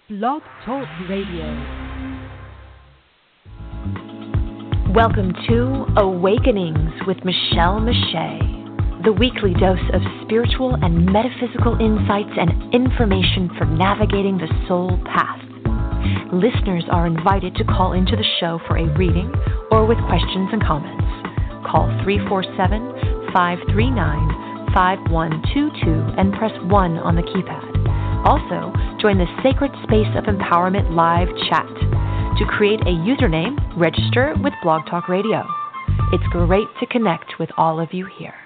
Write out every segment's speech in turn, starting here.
Blog Talk Radio. Welcome to Awakenings with Michelle Mache, the weekly dose of spiritual and metaphysical insights and information for navigating the soul path. Listeners are invited to call into the show for a reading or with questions and comments. Call 347-539-5122 and press 1 on the keypad. Also, join the Sacred Space of Empowerment live chat. To create a username, register with Blog Talk Radio. It's great to connect with all of you here.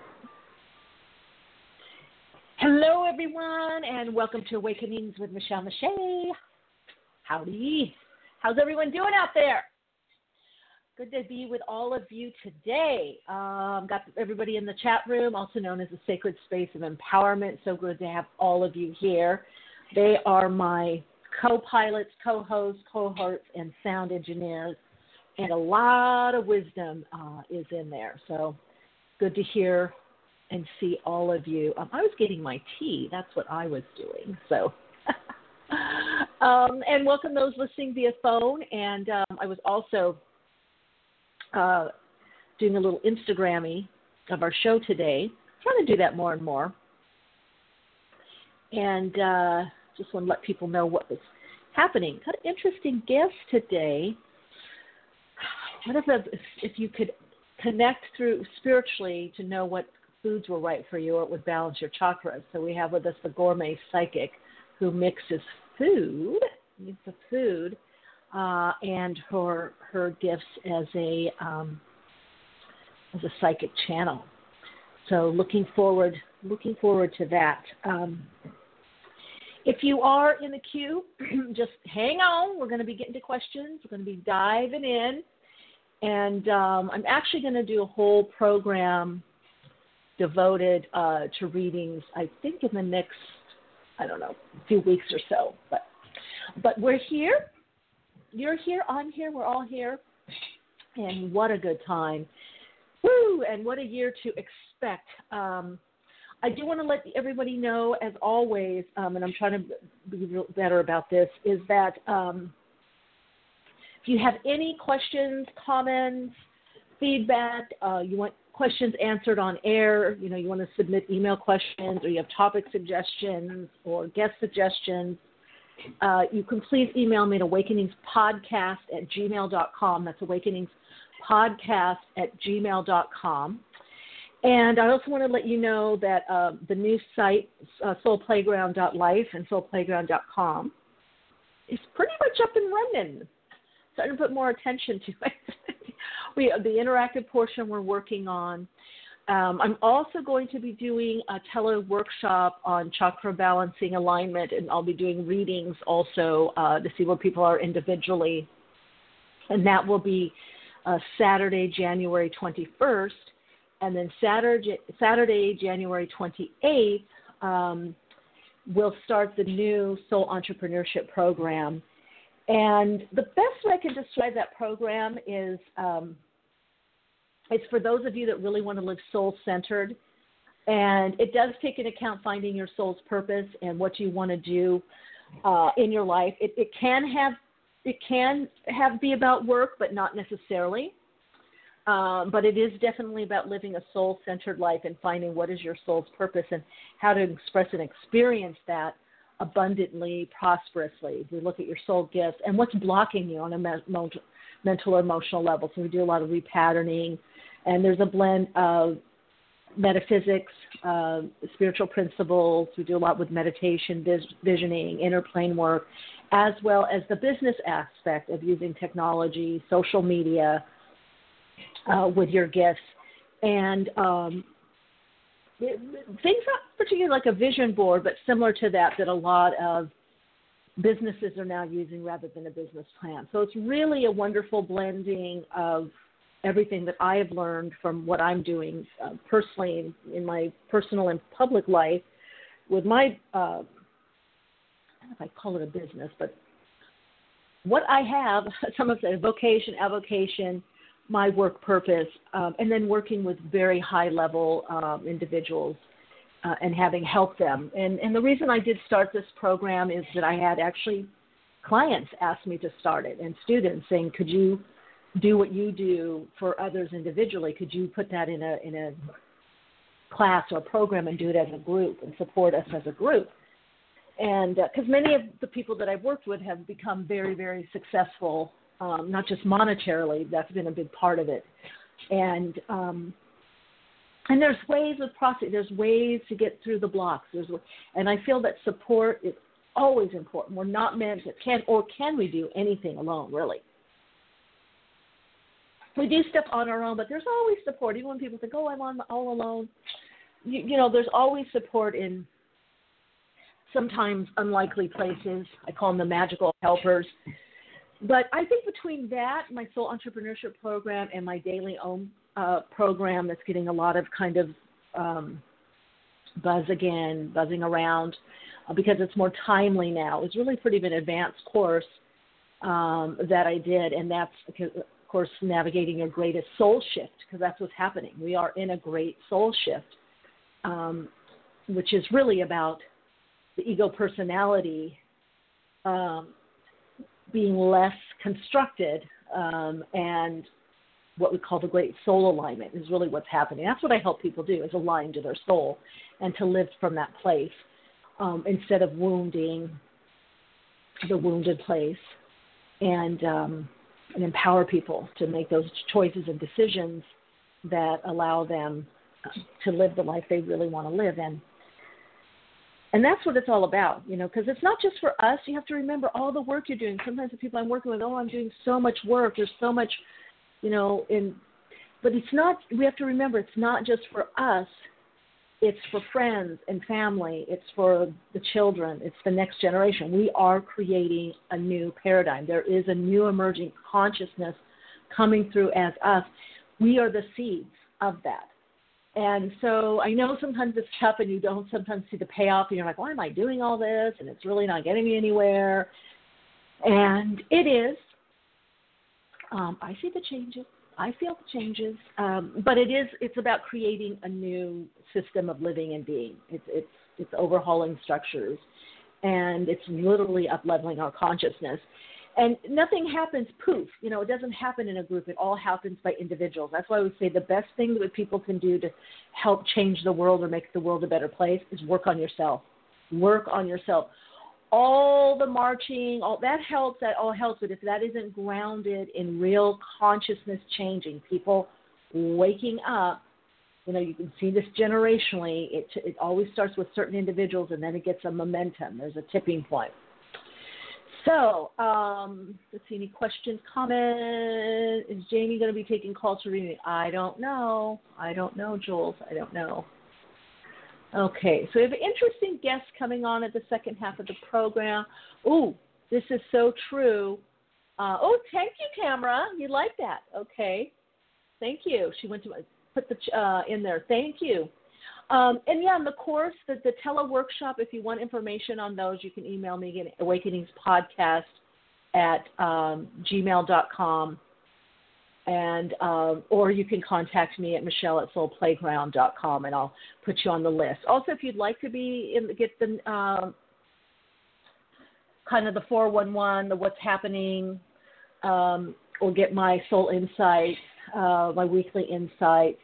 Hello, everyone, and welcome to Awakenings with Michelle Mache. Howdy. How's everyone doing out there? Good to be with all of you today. Got everybody in the chat room, also known as the Sacred Space of Empowerment. So good to have all of you here. They are my co-pilots, co-hosts, cohorts, and sound engineers, and a lot of wisdom is in there. So good to hear and see all of you. I was getting my tea. That's what I was doing. So, and welcome those listening via phone. And I was also doing a little Instagram-y of our show today. Trying to do that more and more. And just want to let people know what was happening. Got an interesting guest today. What if you could connect through spiritually to know what foods were right for you or it would balance your chakras? So we have with us the gourmet psychic who mixes food, and her gifts as a psychic channel. So looking forward to that. If you are in the queue, just hang on. We're going to be getting to questions. We're going to be diving in, and I'm actually going to do a whole program devoted to readings. I think in the next, few weeks or so. But we're here. You're here, I'm here, we're all here, and what a good time. Woo, and what a year to expect. I do want to let everybody know, as always, and I'm trying to be real better about this, is that if you have any questions, comments, feedback, you want questions answered on air, you want to submit email questions, or you have topic suggestions or guest suggestions, you can please email me at awakeningspodcast@gmail.com. That's awakeningspodcast@gmail.com. And I also want to let you know that the new site, soulplayground.life and soulplayground.com, is pretty much up and running. Starting to put more attention to it. The interactive portion we're working on. I'm also going to be doing a tele-workshop on chakra balancing alignment, and I'll be doing readings also to see where people are individually. And that will be Saturday, January 21st. And then Saturday, January 28th, we'll start the new Soul Entrepreneurship Program. And the best way I can describe that program is it's for those of you that really want to live soul-centered. And it does take into account finding your soul's purpose and what you want to do in your life. It can be about work, but not necessarily. But it is definitely about living a soul-centered life and finding what is your soul's purpose and how to express and experience that abundantly, prosperously. We look at your soul gifts and what's blocking you on a mental or emotional level. So we do a lot of repatterning, and there's a blend of metaphysics, spiritual principles. We do a lot with meditation, visioning, inner plane work, as well as the business aspect of using technology, social media, with your gifts. And things not particularly like a vision board, but similar to that a lot of businesses are now using rather than a business plan. So it's really a wonderful blending of everything that I have learned from what I'm doing personally in my personal and public life with my, I don't know if I call it a business, but what I have, some of the vocation, avocation, my work purpose, and then working with very high-level individuals and having helped them. And the reason I did start this program is that I had actually clients ask me to start it, and students saying, could you do what you do for others individually? Could you put that in a class or program and do it as a group and support us as a group? And because many of the people that I've worked with have become very, very successful, not just monetarily. That's been a big part of it. And there's ways with prostate. There's ways to get through the blocks. And I feel that support is always important. We're not meant to can we do anything alone, really? We do stuff on our own, but there's always support. Even when people think, oh, I'm all alone, you know, there's always support in sometimes unlikely places. I call them the magical helpers. But I think between that, my Soul Entrepreneurship Program, and my Daily Om program that's getting a lot of kind of buzzing around because it's more timely now. It's really pretty an advanced course that I did, and that's, of course, navigating your greatest soul shift, because that's what's happening. We are in a great soul shift, which is really about the ego personality being less constructed, and what we call the great soul alignment is really what's happening. That's what I help people do, is align to their soul and to live from that place instead of wounding the wounded place, and empower people to make those choices and decisions that allow them to live the life they really want to live in. And that's what it's all about, you know, because it's not just for us. You have to remember all the work you're doing. Sometimes the people I'm working with, I'm doing so much work. There's so much, you know, but it's not, we have to remember it's not just for us. It's for friends and family. It's for the children. It's the next generation. We are creating a new paradigm. There is a new emerging consciousness coming through as us. We are the seeds of that. And so I know sometimes it's tough and you don't sometimes see the payoff and you're like, why am I doing all this? And it's really not getting me anywhere. And it is. I see the changes. I feel the changes. But it's about creating a new system of living and being. It's overhauling structures, and it's literally up-leveling our consciousness. And nothing happens poof. You know, it doesn't happen in a group. It all happens by individuals. That's why we say the best thing that people can do to help change the world or make the world a better place is work on yourself. Work on yourself. All the marching, all that helps. That all helps. But if that isn't grounded in real consciousness changing, people waking up, you know, you can see this generationally. It always starts with certain individuals, and then it gets a momentum. There's a tipping point. So, let's see, any questions, comments? Is Jamie going to be taking calls for reading? I don't know, Jules. I don't know. Okay, so we have an interesting guest coming on at the second half of the program. Oh, this is so true. Thank you, Tamara. You like that. Okay. Thank you. She went to put the in there. Thank you. And yeah, in the course, the tele-workshop, if you want information on those, you can email me at awakeningspodcast at gmail.com. And or you can contact me at michelle@soulplayground.com, and I'll put you on the list. Also, if you'd like to get the kind of the 411, the what's happening, or get my soul insights, my weekly insights.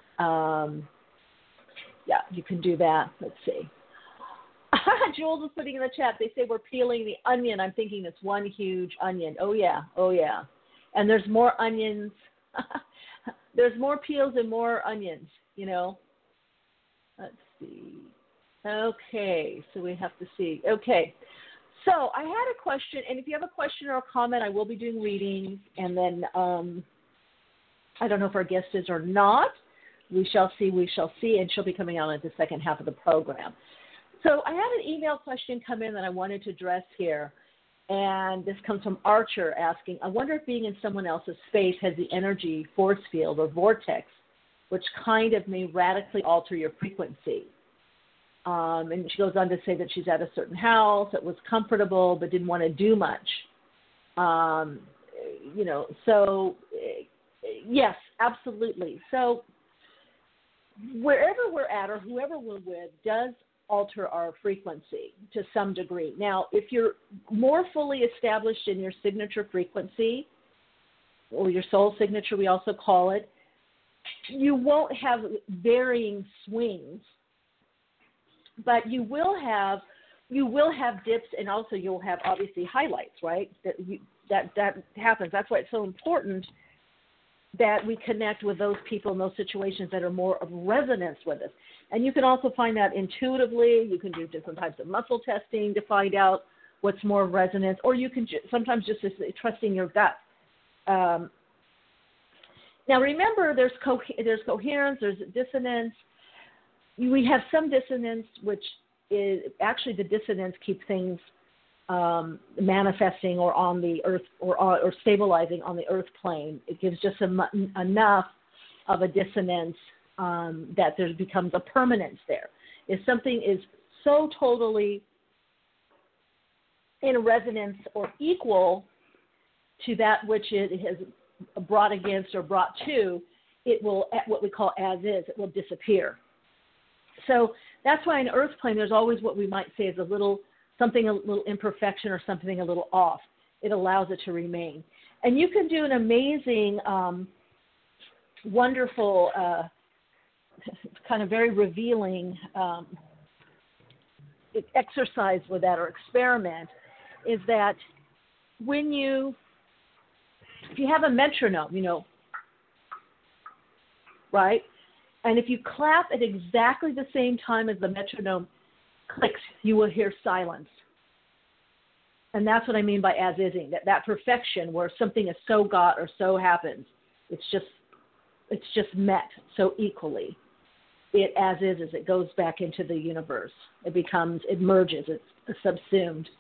Yeah, you can do that. Let's see. Jules is putting in the chat. They say we're peeling the onion. I'm thinking it's one huge onion. Oh, yeah. And there's more onions. There's more peels and more onions, you know. Let's see. Okay, so we have to see. Okay, so I had a question, and if you have a question or a comment, I will be doing readings, and then I don't know if our guest is or not. We shall see, and she'll be coming out at the second half of the program. So I had an email question come in that I wanted to address here, and this comes from Archer asking, I wonder if being in someone else's space has the energy force field or vortex, which kind of may radically alter your frequency. And she goes on to say that she's at a certain house that was comfortable but didn't want to do much. You know, so yes, absolutely. So wherever we're at or whoever we're with does alter our frequency to some degree. Now, if you're more fully established in your signature frequency, or your soul signature, we also call it, you won't have varying swings, but you will have dips, and also you'll have obviously highlights, right? That happens. That's why it's so important that we connect with those people in those situations that are more of resonance with us. And you can also find that intuitively. You can do different types of muscle testing to find out what's more resonance, or you can sometimes just trusting your gut. Now remember, there's coherence, there's dissonance. We have some dissonance, which is actually the dissonance keeps things manifesting or on the earth or stabilizing on the earth plane. It gives just enough of a dissonance that there becomes a permanence there. If something is so totally in resonance or equal to that which it has brought against or brought to, it will, what we call as is, it will disappear. So that's why in earth plane there's always what we might say is a little imperfection or something a little off. It allows it to remain. And you can do an amazing, wonderful, kind of very revealing exercise with that, or experiment, is that if you have a metronome, right? And if you clap at exactly the same time as the metronome clicks, you will hear silence. And that's what I mean by as-ising, that perfection where something is so got or so happens. It's just met so equally. It as is as it goes back into the universe. It merges, it's subsumed.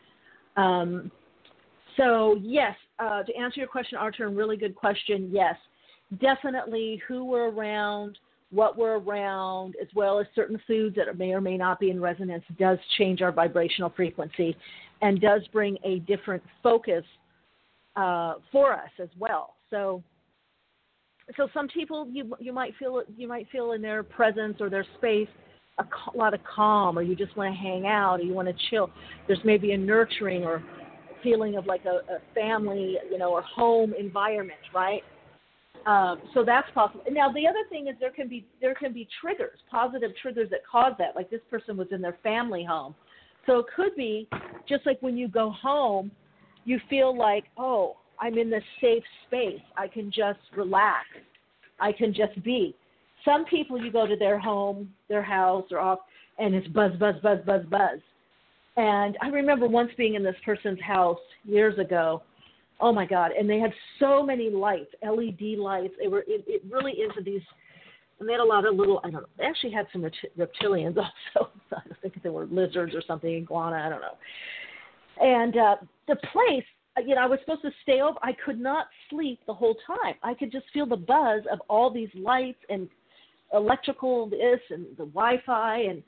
So yes, to answer your question, Arthur, a really good question. Yes, definitely who we're around, what we're around, as well as certain foods that may or may not be in resonance, does change our vibrational frequency and does bring a different focus for us as well. So some people you might feel in their presence or their space a lot of calm, or you just want to hang out, or you want to chill. There's maybe a nurturing or feeling of like a family, or home environment, right? So that's possible. Now the other thing is there can be triggers, positive triggers that cause that. Like this person was in their family home, so it could be just like when you go home, you feel like, oh, I'm in this safe space. I can just relax. I can just be. Some people, you go to their home, their house, or off, and it's buzz, buzz, buzz, buzz, buzz. And I remember once being in this person's house years ago. Oh my God! And they had so many lights, LED lights. It really into these, and they had a lot of little. I don't know. They actually had some reptilians also. I think they were lizards or something, iguana. I don't know. And the place, I was supposed to stay over. I could not sleep the whole time. I could just feel the buzz of all these lights and electrical this and the Wi-Fi, and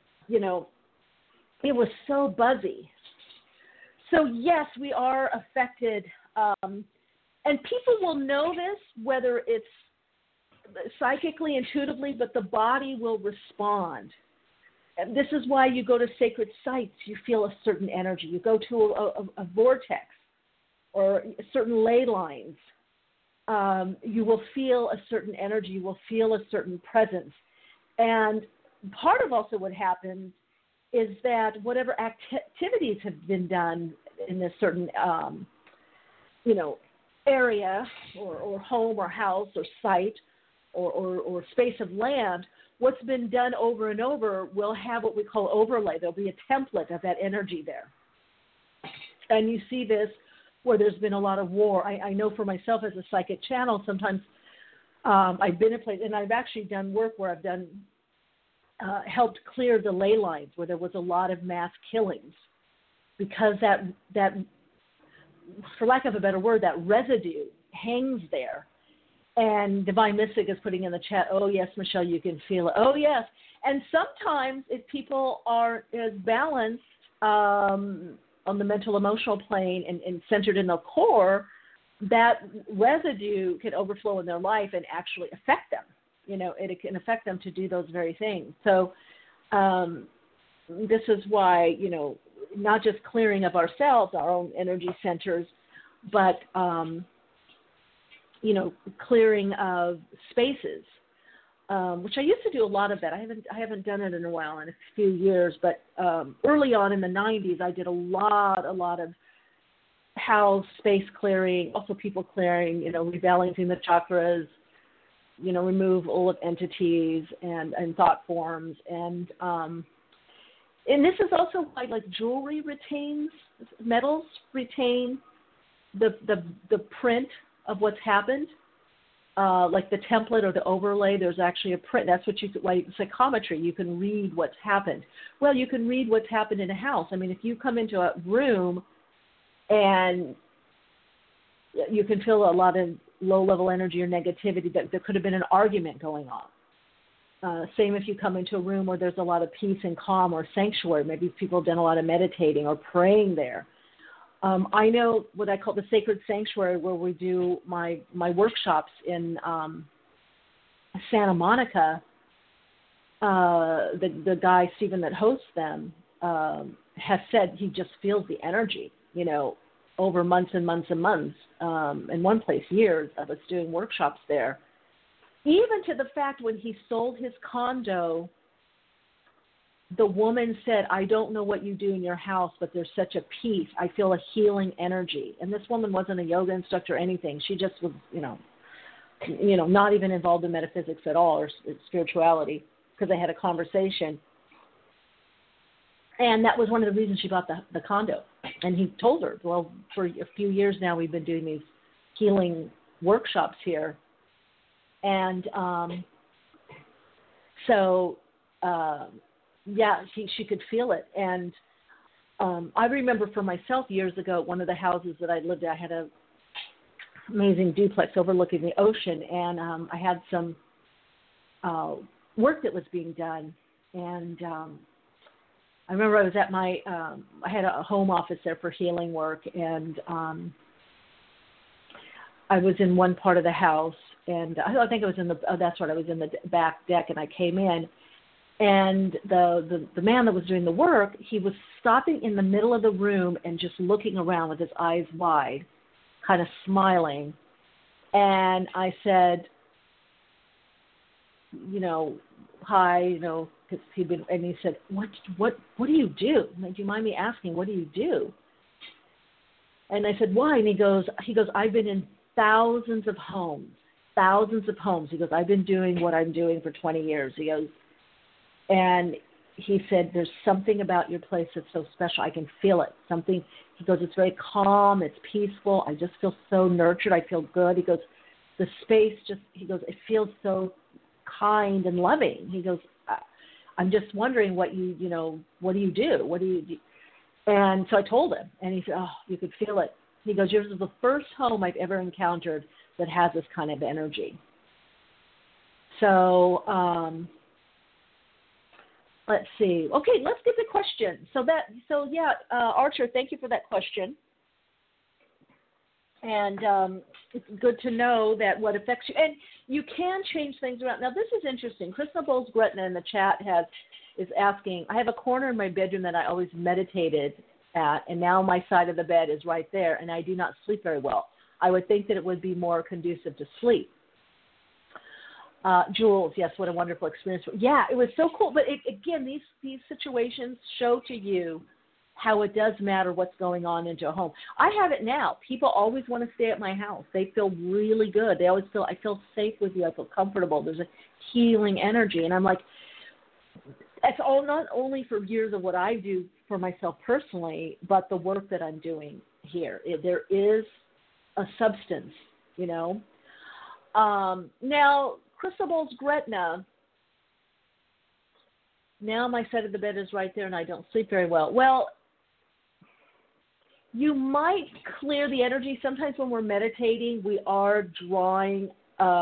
it was so buzzy. So yes, we are affected, and people will know this, whether it's psychically, intuitively, but the body will respond. And this is why you go to sacred sites, you feel a certain energy. You go to a vortex or certain ley lines, you will feel a certain energy, you will feel a certain presence. And part of also what happens is that whatever activities have been done in this certain, area or home or house or site or space of land, what's been done over and over will have what we call overlay. There'll be a template of that energy there. And you see this where there's been a lot of war. I know for myself as a psychic channel, sometimes I've been in place, and I've actually done work where I've done helped clear the ley lines where there was a lot of mass killings, because that for lack of a better word, that residue hangs there. And Divine Mystic is putting in the chat, oh yes, Michelle, you can feel it. Oh yes. And sometimes if people are as balanced on the mental emotional plane and centered in the core, that residue can overflow in their life and actually affect them. It can affect them to do those very things. So this is why, not just clearing of ourselves, our own energy centers, but, clearing of spaces, which I used to do a lot of that. I haven't done it in a while, in a few years, but early on in the 90s, I did a lot of house space clearing, also people clearing, rebalancing the chakras, remove all of entities and thought forms. And this is also why, like, jewelry retains, metals retain the print of what's happened. Like the template or the overlay, there's actually a print. That's what like psychometry, you can read what's happened. Well, you can read what's happened in a house. I mean, if you come into a room and you can feel a lot of low-level energy or negativity, that there could have been an argument going on. Same if you come into a room where there's a lot of peace and calm or sanctuary. Maybe people have done a lot of meditating or praying there. I know what I call the sacred sanctuary, where we do my workshops in Santa Monica. The guy, Stephen, that hosts them, has said he just feels the energy, over months and months and months, in one place, years of us doing workshops there. Even to the fact when he sold his condo, the woman said, "I don't know what you do in your house, but there's such a peace. I feel a healing energy." And this woman wasn't a yoga instructor or anything. She just was, not even involved in metaphysics at all or spirituality, because they had a conversation. And that was one of the reasons she bought the condo. And he told her, well, for a few years now, we've been doing these healing workshops here. And she could feel it. And I remember for myself years ago, one of the houses that I lived at, I had an amazing duplex overlooking the ocean, and I had some work that was being done. And I remember I was at I had a home office there for healing work, and I was in one part of the house, and I think I was I was in the back deck, and I came in. And the man that was doing the work, he was stopping in the middle of the room and just looking around with his eyes wide, kind of smiling. And I said, hi, because and he said, what do you do? Do you mind me asking, what do you do? And I said, why? And he goes, I've been in thousands of homes. He goes, I've been doing what I'm doing for 20 years. He goes, and he said, there's something about your place that's so special. I can feel it. He goes, it's very calm. It's peaceful. I just feel so nurtured. I feel good. He goes, the space it feels so kind and loving. He goes, I'm just wondering what do you do? What do you do? And so I told him, and he said, oh, you could feel it. He goes, yours is the first home I've ever encountered that has this kind of energy. So, let's see. Okay, let's get the question. Archer, thank you for that question. And it's good to know that what affects you. And you can change things around. Now, this is interesting. Krishna Bowles Gretna in the chat is asking, I have a corner in my bedroom that I always meditated at, and now my side of the bed is right there, and I do not sleep very well. I would think that it would be more conducive to sleep. Jules, yes, what a wonderful experience. Yeah, it was so cool. But again, these situations show to you how it does matter what's going on into a home. I have it now. People always want to stay at my house. They feel really good. They always feel, I feel safe with you. I feel comfortable. There's a healing energy. And I'm like, that's all not only for years of what I do for myself personally, but the work that I'm doing here. There is a substance, Now, Crystal Bowles Gretna, now my side of the bed is right there and I don't sleep very well. Well, you might clear the energy. Sometimes when we're meditating, we are drawing,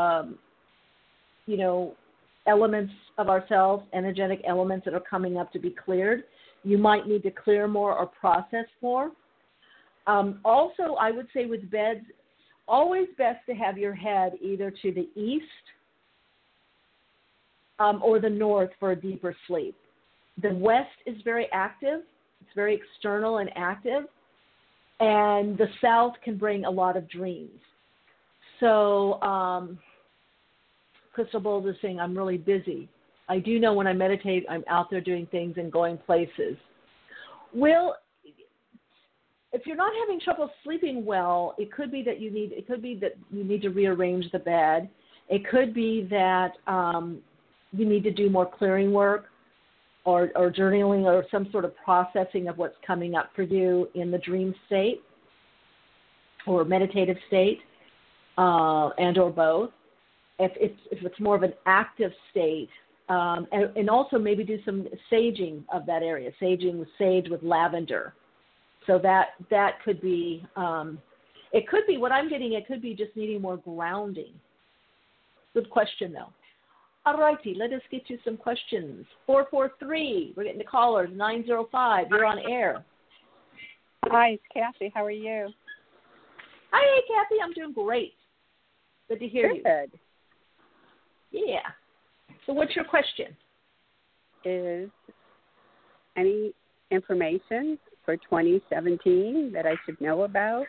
elements of ourselves, energetic elements that are coming up to be cleared. You might need to clear more or process more. Also, I would say with beds, always best to have your head either to the east or the north for a deeper sleep. The west is very active. It's very external and active. And the south can bring a lot of dreams. So Crystal Bold is saying, I'm really busy. I do know when I meditate, I'm out there doing things and going places. Well, if you're not having trouble sleeping well, it could be that you need to rearrange the bed. It could be that you need to do more clearing work or journaling or some sort of processing of what's coming up for you in the dream state or meditative state, and or both. If it's more of an active state, and also maybe do some saging of that area, saging with sage with lavender. So that could be, it could be what I'm getting. It could be just needing more grounding. Good question, though. All righty, let us get you some questions. 443, we're getting the callers. 905, you're on air. Hi, it's Kathy. How are you? Hi, Kathy. I'm doing great. Good to hear you. Good. Yeah. So what's your question? Is any information for 2017 that I should know about?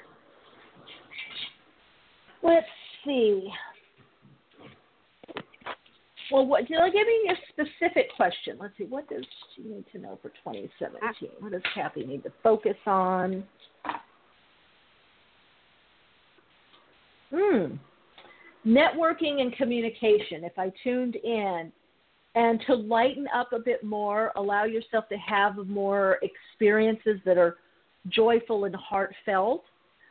Let's see. Well, give me a specific question. Let's see. What does she need to know for 2017? What does Kathy need to focus on? Networking and communication. If I tuned in, and to lighten up a bit more, allow yourself to have more experiences that are joyful and heartfelt.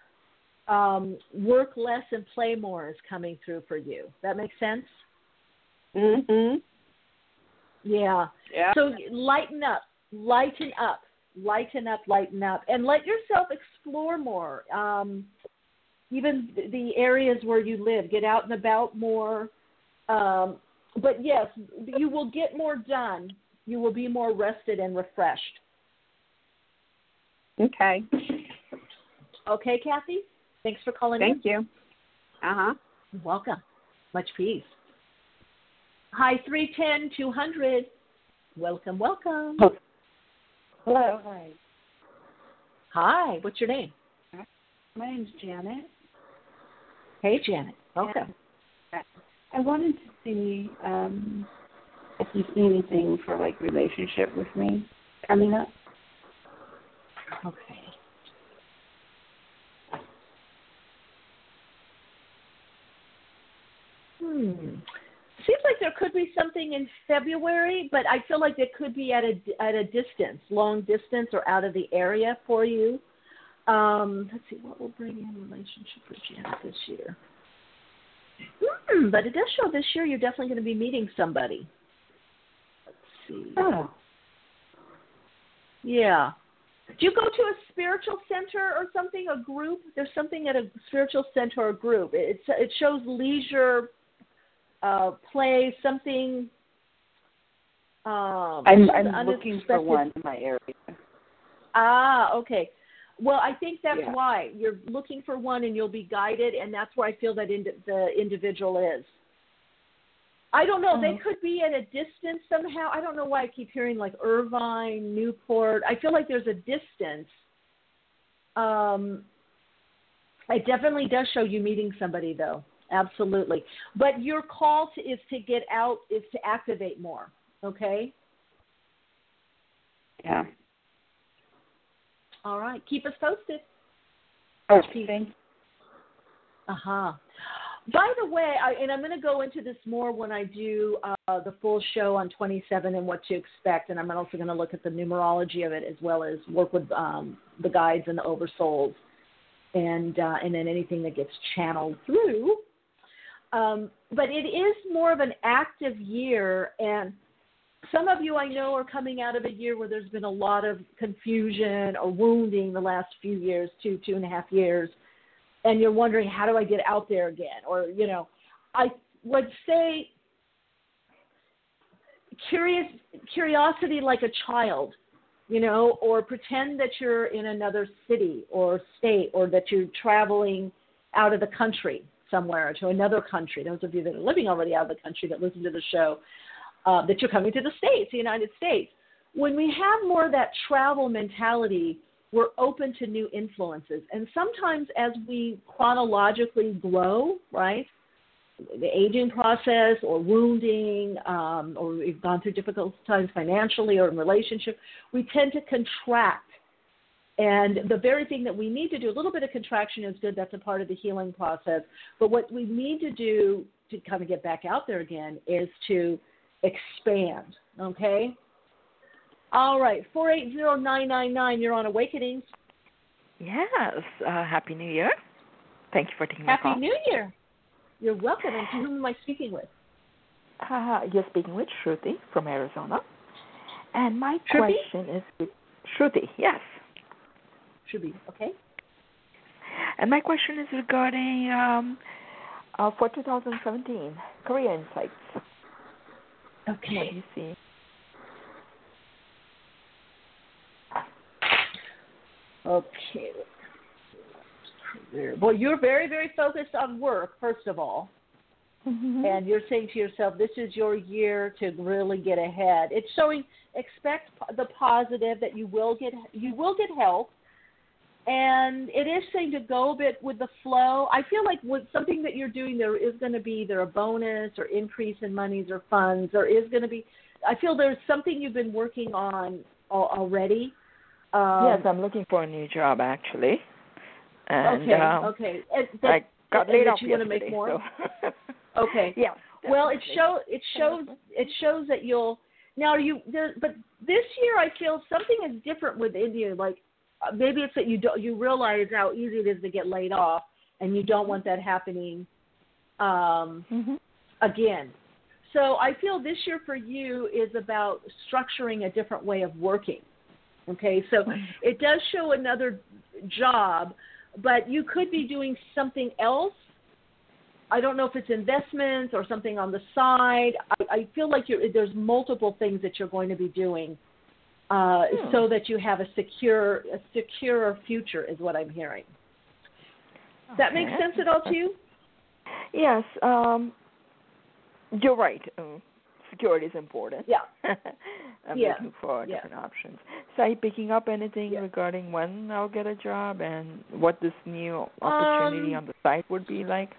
Work less and play more is coming through for you. That makes sense? Mm-hmm. Yeah. So lighten up, and let yourself explore more. Even the areas where you live, get out and about more. But yes, you will get more done. You will be more rested and refreshed. Okay. Okay, Kathy? Thanks for calling in. Thank you. Uh-huh. You're welcome. Much peace. Hi, 310-200. Welcome. Oh. Hello. Hi. Hi. What's your name? My name's Janet. Hey, Janet. Welcome. I wanted to see if you see anything for, like, relationship with me coming up. Okay. Seems like there could be something in February, but I feel like it could be at a distance, long distance, or out of the area for you. Let's see, what will bring in relationship with Janet this year? But it does show this year you're definitely going to be meeting somebody. Let's see. Oh. Yeah. Do you go to a spiritual center or something, a group? There's something at a spiritual center or group. It shows leisure, play, something. I'm looking for one in my area. Ah, okay. Well, I think that's why. You're looking for one and you'll be guided, and that's where I feel that the individual is. I don't know. They could be at a distance somehow. I don't know why I keep hearing like Irvine, Newport. I feel like there's a distance. It definitely does show you meeting somebody, though. Absolutely. But your call is to get out, is to activate more, okay? Yeah. All right. Keep us posted. Okay. Uh-huh. By the way, and I'm going to go into this more when I do the full show on 27 and what to expect, and I'm also going to look at the numerology of it as well as work with the guides and the oversouls and then anything that gets channeled through. But it is more of an active year, and some of you I know are coming out of a year where there's been a lot of confusion or wounding the last few years, 2.5 years, and you're wondering, how do I get out there again? Or, I would say curiosity like a child, or pretend that you're in another city or state, or that you're traveling out of the country somewhere to another country. Those of you that are living already out of the country that listen to the show, that you're coming to the States, the United States. when we have more of that travel mentality, we're open to new influences. And sometimes as we chronologically grow, right, the aging process or wounding, or we've gone through difficult times financially or in relationship, we tend to contract. And the very thing that we need to do, a little bit of contraction is good. That's a part of the healing process. But what we need to do to kind of get back out there again is to expand, okay? All right, 480-999, you're on Awakenings. Yes, Happy New Year. Thank you for taking my call. Happy New Year. You're welcome. And to whom am I speaking with? You're speaking with Shruti from Arizona. And my Shruti? question is with Shruti, yes. Shruti, okay. And my question is regarding for 2017, career insights. Okay. What do you see? Okay. Well, you're very, very focused on work, first of all. Mm-hmm. And you're saying to yourself, this is your year to really get ahead. It's showing, expect the positive that you will get help. And it is saying to go a bit with the flow. I feel like with something that you're doing, there is going to be either a bonus or increase in monies or funds. There is going to be, I feel there's something you've been working on already. Yes, I'm looking for a new job, actually. And, okay. I got laid off you want to make more? So. Okay. Yeah. Well, it shows that you'll now but this year I feel something is different within you. Like maybe it's that you realize how easy it is to get laid off, and you don't want that happening again. So I feel this year for you is about structuring a different way of working. Okay, so it does show another job, but you could be doing something else. I don't know if it's investments or something on the side. I feel like there's multiple things that you're going to be doing so that you have a secure future is what I'm hearing. Does that make sense at all to you? Yes, you're right. Security is important. Yeah. I'm looking for different options. So are you picking up anything regarding when I'll get a job and what this new opportunity on the site would be like?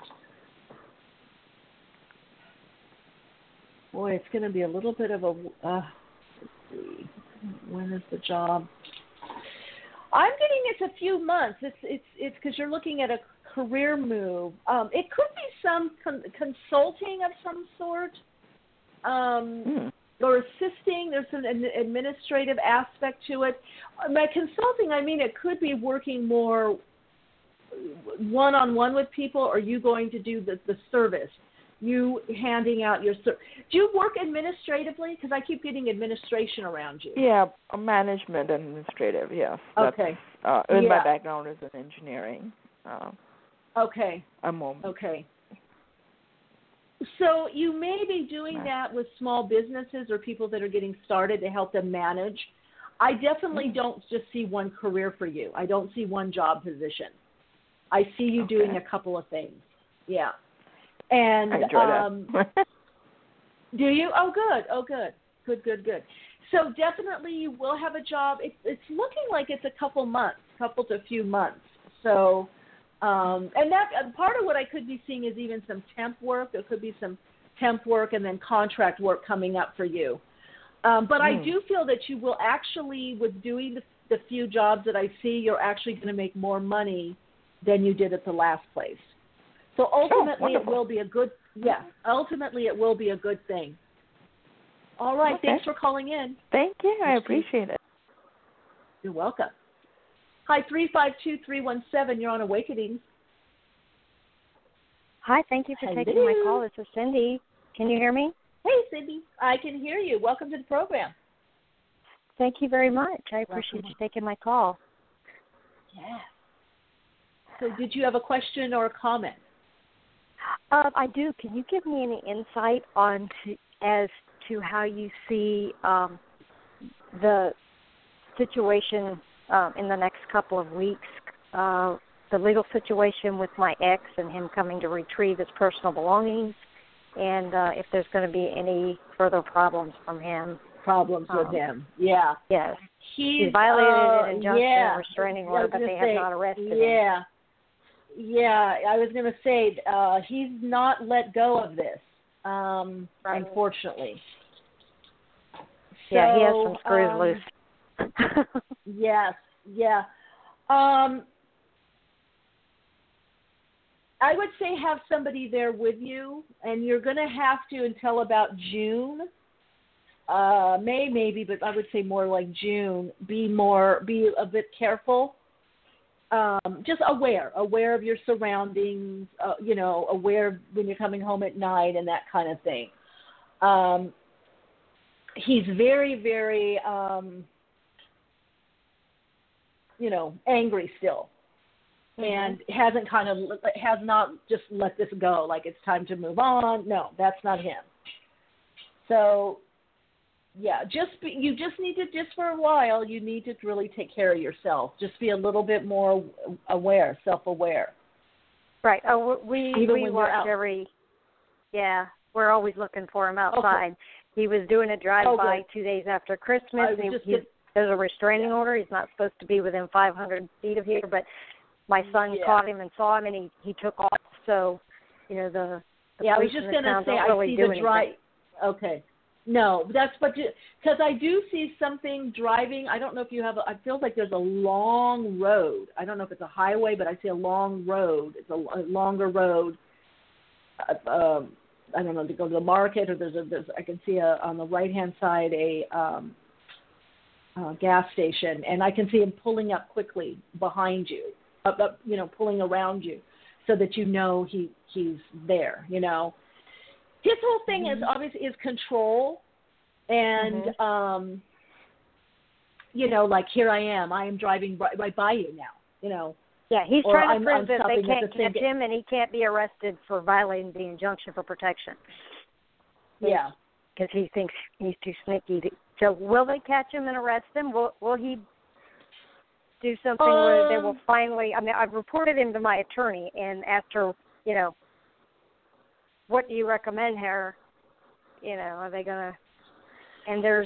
Boy, it's going to be a little bit of a, let's see, when is the job? I'm getting it's a few months. It's because you're looking at a career move. It could be some consulting of some sort. Or assisting. There's an administrative aspect to it. By consulting, I mean it could be working more one-on-one with people, or you going to do the service, you handing out your service. Do you work administratively? Because I keep getting administration around you. Yeah, management administrative, yes. Okay. My background is in engineering. Okay. Okay. So you may be doing that with small businesses or people that are getting started to help them manage. I definitely don't just see one career for you. I don't see one job position. I see you doing a couple of things. Yeah. And I enjoy that. Do you? Oh, good. Good. So definitely you will have a job. It's looking like it's a couple to a few months. So and that part of what I could be seeing is even some temp work. There could be some temp work and then contract work coming up for you. But I do feel that you will actually, with doing the few jobs that I see, you're actually going to make more money than you did at the last place. So ultimately, it will be a good. Yeah, ultimately it will be a good thing. All right. Okay. Thanks for calling in. Thank you. I appreciate it. You're welcome. Hi, 352-317. You're on Awakenings. Hi, thank you for taking my call. This is Cindy. Can you hear me? Hey, Cindy. I can hear you. Welcome to the program. Thank you very much. I appreciate you taking my call. Yeah. So did you have a question or a comment? I do. Can you give me any insight as to how you see the situation in the next couple of weeks, the legal situation with my ex and him coming to retrieve his personal belongings, and if there's going to be any further problems from problems with him. Yeah. Yes. He's violated an injunction yeah. or restraining order, but they have not arrested him. Yeah, I was going to say he's not let go of this, unfortunately. Yeah, he has some screws loose. Yes, yeah. I would say have somebody there with you, and you're going to have to until about June, May maybe, but I would say more like June. Be a bit careful. Just aware of your surroundings. Aware when you're coming home at night and that kind of thing. He's very, very, angry still. And has not just let this go, like it's time to move on. No, that's not him. So, yeah, you just need to, just for a while, you need to really take care of yourself. Just be a little bit more aware, self-aware. Right. Oh, we watch we're always looking for him outside. Okay. He was doing a drive-by 2 days after Christmas. There's a restraining order. He's not supposed to be within 500 feet of here, but my son caught him and saw him, and he took off. So, the I was just going to say, I see the drive. Okay. No, because I do see something driving. I don't know if you have, I feel like there's a long road. I don't know if it's a highway, but I see a long road. It's a longer road. I don't know, to go to the market, or I can see on the right-hand side a gas station, and I can see him pulling up quickly behind you. Pulling around you, so that he's there. His whole thing is obviously is control, and like here I am driving right by you now. Yeah, he's trying to prove that they can't catch him, and he can't be arrested for violating the injunction for protection. Yeah, because he thinks he's too sneaky. So will they catch him and arrest him? Will he do something where they will finally, I've reported him to my attorney and asked her, what do you recommend here? Are they going to, and there's,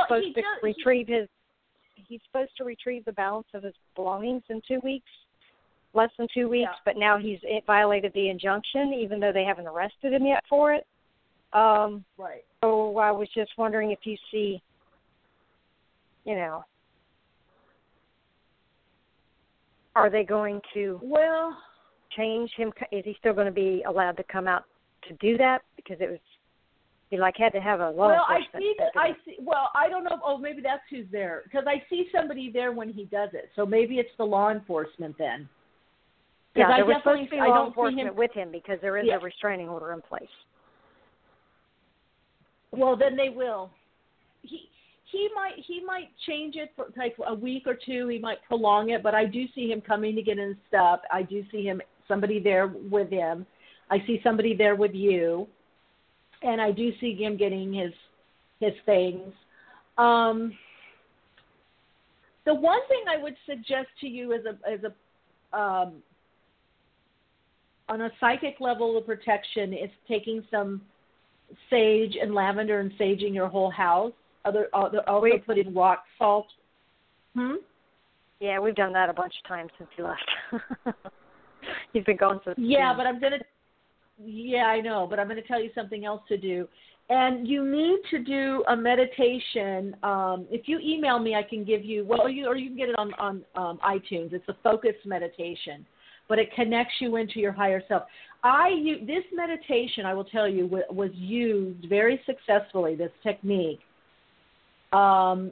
he's supposed to retrieve the balance of his belongings in 2 weeks, less than 2 weeks, but now he's violated the injunction, even though they haven't arrested him yet for it. Right. So I was just wondering if you see, are they going to change him? Is he still going to be allowed to come out to do that? Because he had to have a law enforcement. I see. Well, I don't know. Oh, maybe that's who's there. Because I see somebody there when he does it. So maybe it's the law enforcement then. Yeah, there was supposed to be law enforcement with him because there is a restraining order in place. Well, then they will. He might change it for like a week or two. He might prolong it, but I do see him coming to get his stuff. I do see somebody there with him. I see somebody there with you, and I do see him getting his things. The one thing I would suggest to you on a psychic level of protection is taking some sage and lavender and saging your whole house. Also putting rock salt. Yeah, we've done that a bunch of times since you left. You've been going since. Yeah, but I know, but I'm going to tell you something else to do. And you need to do a meditation. If you email me, I can give you, or you can get it on iTunes. It's a focus meditation, but it connects you into your higher self. This meditation, I will tell you, was used very successfully, this technique, of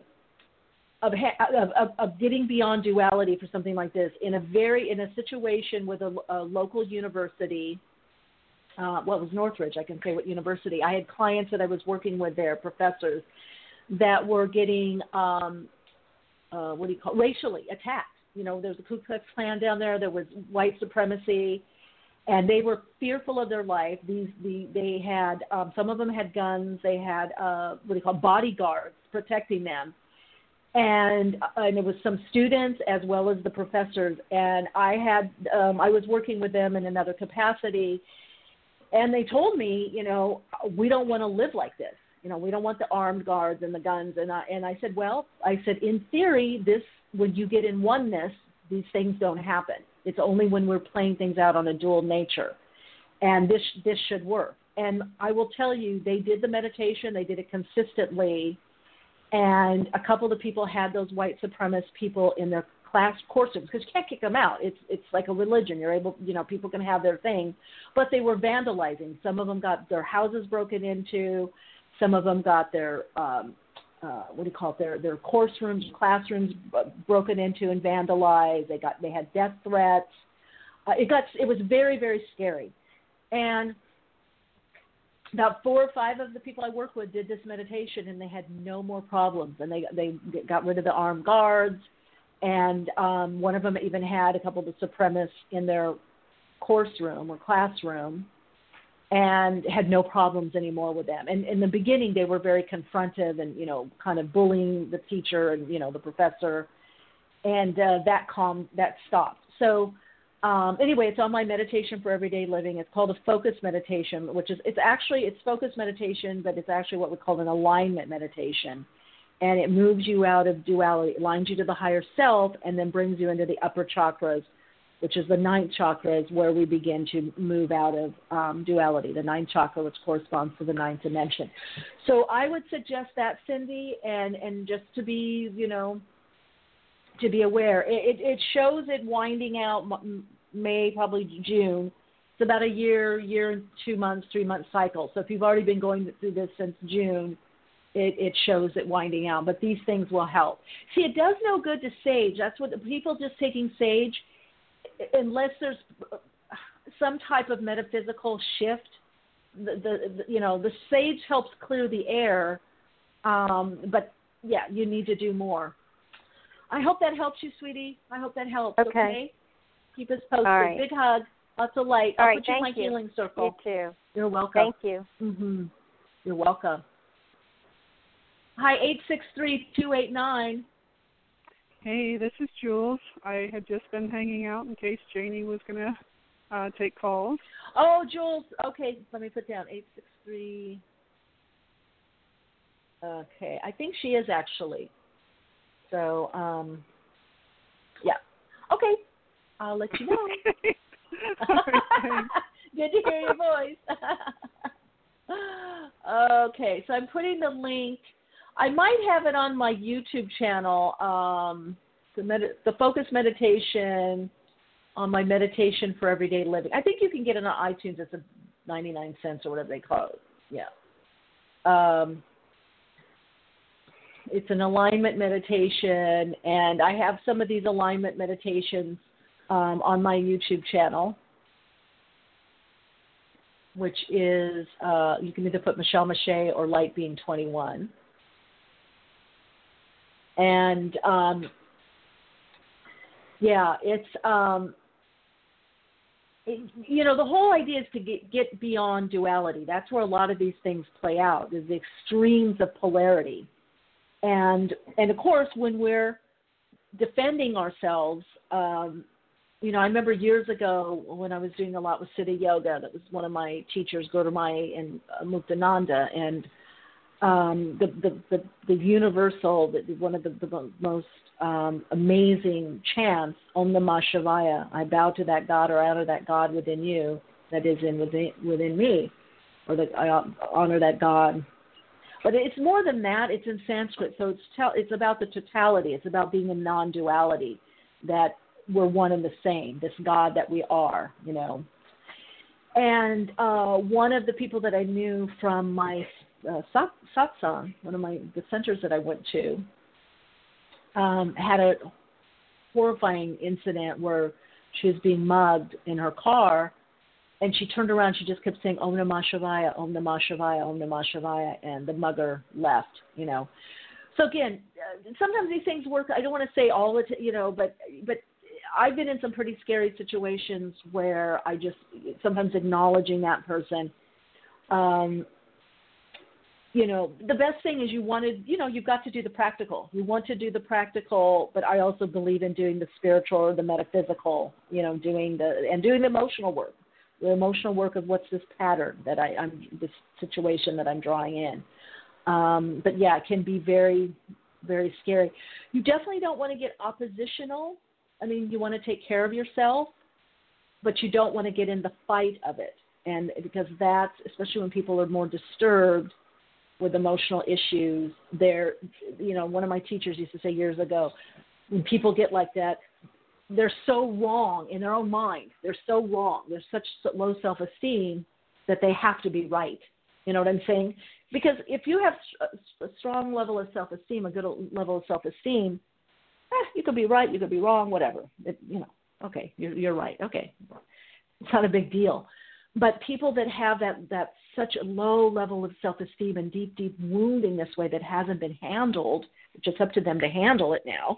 getting beyond duality for something like this in a situation with a local university. It was Northridge. I can say what university. I had clients that I was working with there, professors, that were getting racially attacked. There was a Ku Klux Klan down there. There was white supremacy, and they were fearful of their life. They had some of them had guns. They had bodyguards protecting them, and it was some students as well as the professors. And I was working with them in another capacity, and they told me, we don't want to live like this. We don't want the armed guards and the guns. And I said, well, in theory, when you get in oneness, these things don't happen. It's only when we're playing things out on a dual nature. And this should work. And I will tell you, they did the meditation. They did it consistently. And a couple of people had those white supremacist people in their course rooms, because you can't kick them out. It's like a religion. You're able, people can have their thing. But they were vandalizing. Some of them got their houses broken into. Some of them got their their course rooms, classrooms broken into and vandalized. They had death threats. It was very, very scary. And about 4 or 5 of the people I work with did this meditation, and they had no more problems. And they got rid of the armed guards. And one of them even had a couple of the supremacists in their course room or classroom, and had no problems anymore with them. And in the beginning, they were very confrontive and, kind of bullying the teacher and, the professor. And that stopped. So anyway, it's on my Meditation for Everyday Living. It's called a focus meditation, which is, it's focus meditation, but it's actually what we call an alignment meditation. And it moves you out of duality, aligns you to the higher self, and then brings you into the upper chakras, which is the 9th chakra, is where we begin to move out of duality, the 9th chakra, which corresponds to the 9th dimension. So I would suggest that, Cindy, and just to be, to be aware. It shows it winding out May, probably June. It's about a year and 2 months, 3 month cycle. So if you've already been going through this since June, it shows it winding out. But these things will help. See, it does no good to sage. That's what the people just taking sage, unless there's some type of metaphysical shift, the sage helps clear the air, but yeah, you need to do more. I hope that helps you, sweetie. I hope that helps. Okay. Keep us posted. All right. Big hug. Lots of light. I'll put you in my healing circle. You too. You're welcome. Thank you. Mm-hmm. You're welcome. Hi, 863-289. Hey, this is Jules. I had just been hanging out in case Janie was going to take calls. Oh, Jules. Okay, let me put down 863. Okay, I think she is actually. So, yeah. Okay, I'll let you know. Okay. Right, good to hear your voice. Okay, so I'm putting the link. I might have it on my YouTube channel, the Focus Meditation on my Meditation for Everyday Living. I think you can get it on iTunes. It's 99 cents or whatever they call it. Yeah. It's an alignment meditation, and I have some of these alignment meditations on my YouTube channel, which is, you can either put Michelle Mache or Light Being 21. And, yeah, it's, the whole idea is to get beyond duality. That's where a lot of these things play out, is the extremes of polarity. And of course, when we're defending ourselves, I remember years ago when I was doing a lot with Siddha Yoga, that was one of my teachers, Gautamai and Muktananda, and the universal, one of the most amazing chants, Om Namah Shivaya. I bow to that God, or honor that God within you, that is within me, or that I honor that God. But it's more than that. It's in Sanskrit, so it's about the totality. It's about being in non-duality, that we're one and the same, this God that we are, And one of the people that I knew from my satsang, one of the centers that I went to, had a horrifying incident where she was being mugged in her car, and she turned around. She just kept saying, Om Namah Shivaya, Om Namah Shivaya, Om Namah Shivaya, and the mugger left, So again, sometimes these things work. I don't want to say all the time, but I've been in some pretty scary situations where I just, sometimes acknowledging that person, the best thing is you've got to do the practical. You want to do the practical, but I also believe in doing the spiritual or the metaphysical, doing the emotional work. The emotional work of what's this pattern that I'm this situation that I'm drawing in. But yeah, it can be very, very scary. You definitely don't want to get oppositional. I mean, you want to take care of yourself, but you don't want to get in the fight of it. And because that's, especially when people are more disturbed with emotional issues, they're, one of my teachers used to say years ago, when people get like that, they're so wrong in their own mind. They're so wrong. There's such low self-esteem that they have to be right. You know what I'm saying? Because if you have a strong level of self-esteem, a good level of self-esteem, you could be right, you could be wrong, whatever. Okay, you're right. Okay, it's not a big deal. But people that have that such a low level of self-esteem and deep, deep wounding this way that hasn't been handled, it's just up to them to handle it now,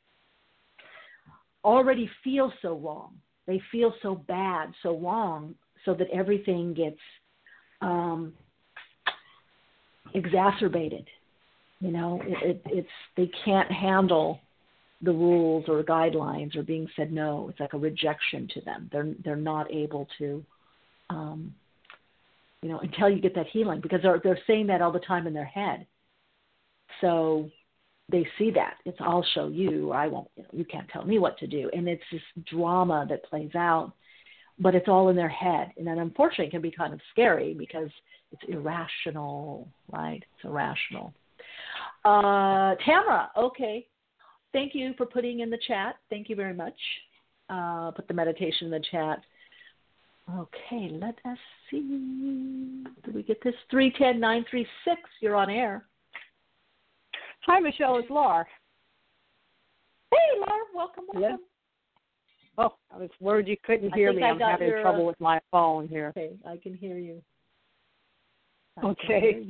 already feel so wrong. They feel so bad, so wrong, so that everything gets exacerbated. It's they can't handle the rules or guidelines or being said no. It's like a rejection to them. They're not able to, until you get that healing, because they're saying that all the time in their head. So they see that. It's I'll show you, or I won't. You can't tell me what to do. And it's this drama that plays out, but it's all in their head. And then unfortunately it can be kind of scary because it's irrational, right? It's irrational. Tamara, okay. Thank you for putting in the chat. Thank you very much. Put the meditation in the chat. Okay, let us see. Did we get this? 310-936, you're on air. Hi, Michelle. It's Laura. Hey, Laura. Welcome. Yeah. Oh, I was worried you couldn't hear me. I'm having trouble with my phone here. Okay, I can hear you. Okay.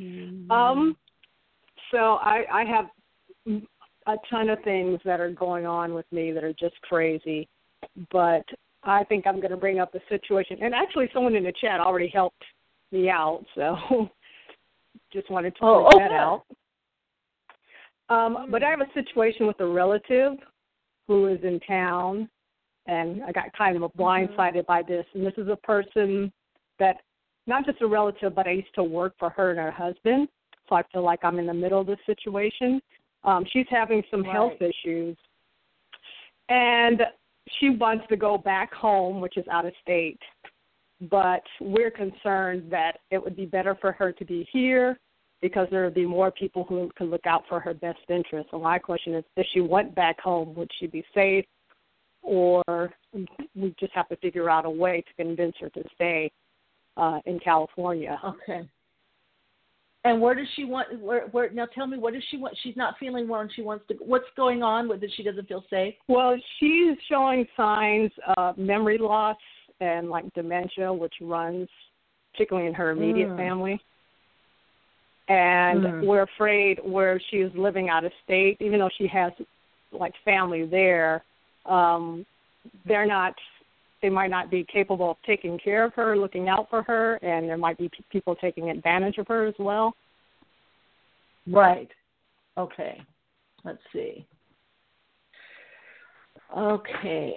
So I have a ton of things that are going on with me that are just crazy, but I think I'm going to bring up the situation. And actually, someone in the chat already helped me out, so just wanted to point that out. But I have a situation with a relative who is in town, and I got kind of blindsided by this. And this is a person that, not just a relative, but I used to work for her and her husband, so I feel like I'm in the middle of the situation. She's having some health issues, and she wants to go back home, which is out of state. But we're concerned that it would be better for her to be here because there would be more people who can look out for her best interests. So my question is, if she went back home, would she be safe, or we just have to figure out a way to convince her to stay in California? Okay. And where does she want? Where now? Tell me, what does she want? She's not feeling well, and she wants to. What's going on with it? She doesn't feel safe. Well, she's showing signs of memory loss and like dementia, which runs particularly in her immediate family. And we're afraid where she is living out of state, even though she has like family there, they're not. They might not be capable of taking care of her, looking out for her, and there might be people taking advantage of her as well. Right. Okay. Let's see. Okay.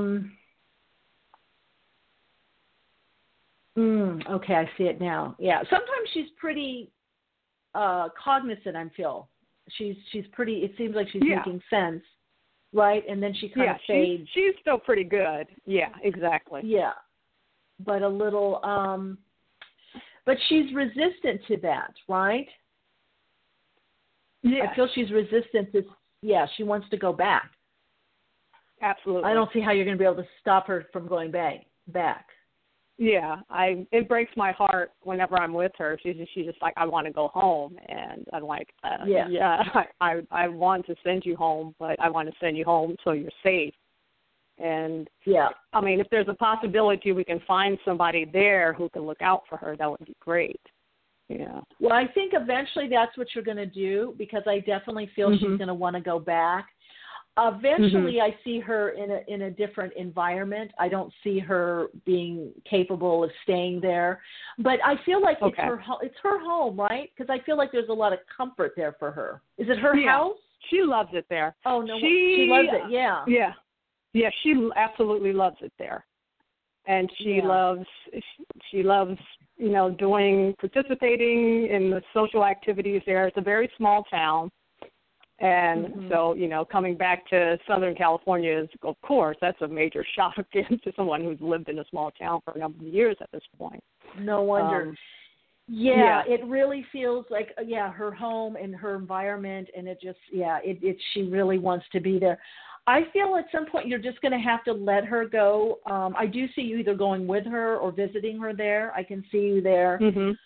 Okay, I see it now. Yeah. Sometimes she's pretty cognizant, I feel. She's pretty, it seems like she's making sense. Right, and then she kind of fades. She's still pretty good. Yeah, exactly. Yeah, but a little, but she's resistant to that, right? Yeah. I feel she's resistant to, she wants to go back. Absolutely. I don't see how you're going to be able to stop her from going back. Yeah, it breaks my heart whenever I'm with her. She's just like, I want to go home, and I'm like, I want to send you home, but I want to send you home so you're safe. And I mean, if there's a possibility we can find somebody there who can look out for her, that would be great. Yeah. Well, I think eventually that's what you're going to do, because I definitely feel she's going to want to go back. Eventually, I see her in a different environment. I don't see her being capable of staying there, but I feel like it's her home, right? Because I feel like there's a lot of comfort there for her. Is it her house? She loves it there. Oh no, she loves it. Yeah. Yeah. Yeah, she absolutely loves it there. and she loves, participating in the social activities there. It's a very small town. And so, coming back to Southern California is, of course, that's a major shock to someone who's lived in a small town for a number of years at this point. No wonder. It really feels like, her home and her environment, and it just, she really wants to be there. I feel at some point you're just going to have to let her go. I do see you either going with her or visiting her there. I can see you there.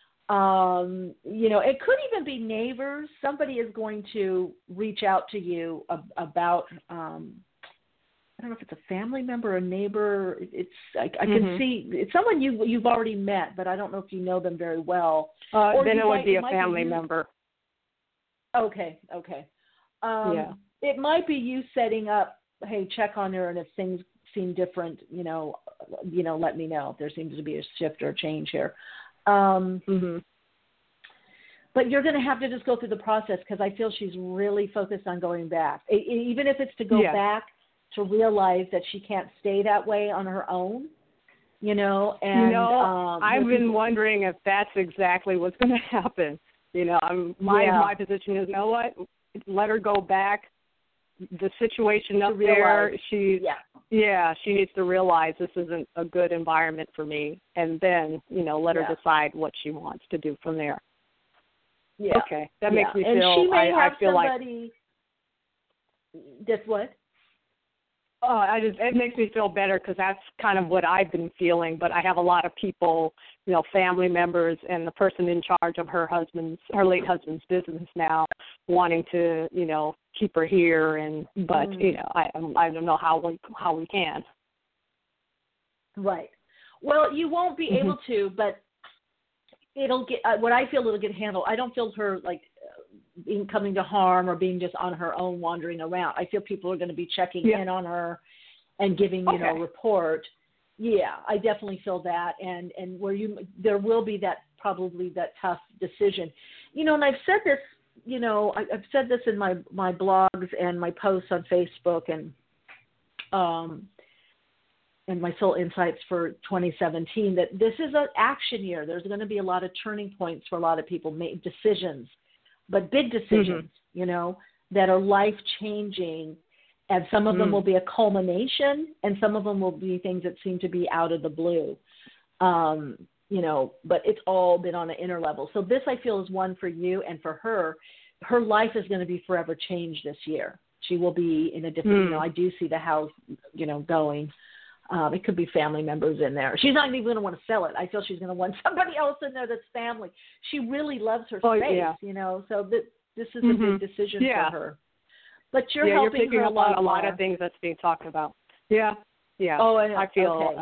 It could even be neighbors. Somebody is going to reach out to you about, I don't know if it's a family member or a neighbor. I can see it's someone you've already met, but I don't know if you know them very well. Then it would be a family member. Okay. It might be you setting up, hey, check on her, and if things seem different, let me know if there seems to be a shift or a change here. But you're going to have to just go through the process, because I feel she's really focused on going back, even if it's to go back to realize that she can't stay that way on her own, and I've been wondering if that's exactly what's going to happen. My position is, let her go back. The situation up there, she needs to realize this isn't a good environment for me, and then, let her decide what she wants to do from there. Yeah. Okay. That makes me feel, and she may have I feel somebody, just what? It makes me feel better, because that's kind of what I've been feeling. But I have a lot of people, family members, and the person in charge of her late husband's business now, wanting to, keep her here. But I don't know how we can. Right. Well, you won't be able to, but it'll get. What I feel, it'll get handled. I don't feel her coming to harm or being just on her own wandering around. I feel people are going to be checking in on her and giving a report. Yeah, I definitely feel that, and there will be probably that tough decision, and I've said this, I've said this in my blogs and my posts on Facebook and my Soul Insights for 2017, that this is an action year. There's going to be a lot of turning points for a lot of people, make decisions, but big decisions, that are life-changing, and some of them will be a culmination, and some of them will be things that seem to be out of the blue, but it's all been on an inner level. So this, I feel, is one for you, and for her. Her life is going to be forever changed this year. She will be in a different, I do see the house, going. It could be family members in there. She's not even going to want to sell it. I feel she's going to want somebody else in there that's family. She really loves her space, so this is a big decision for her. But you're helping picking her up on a lot of things that's being talked about. Yeah. Oh, I feel.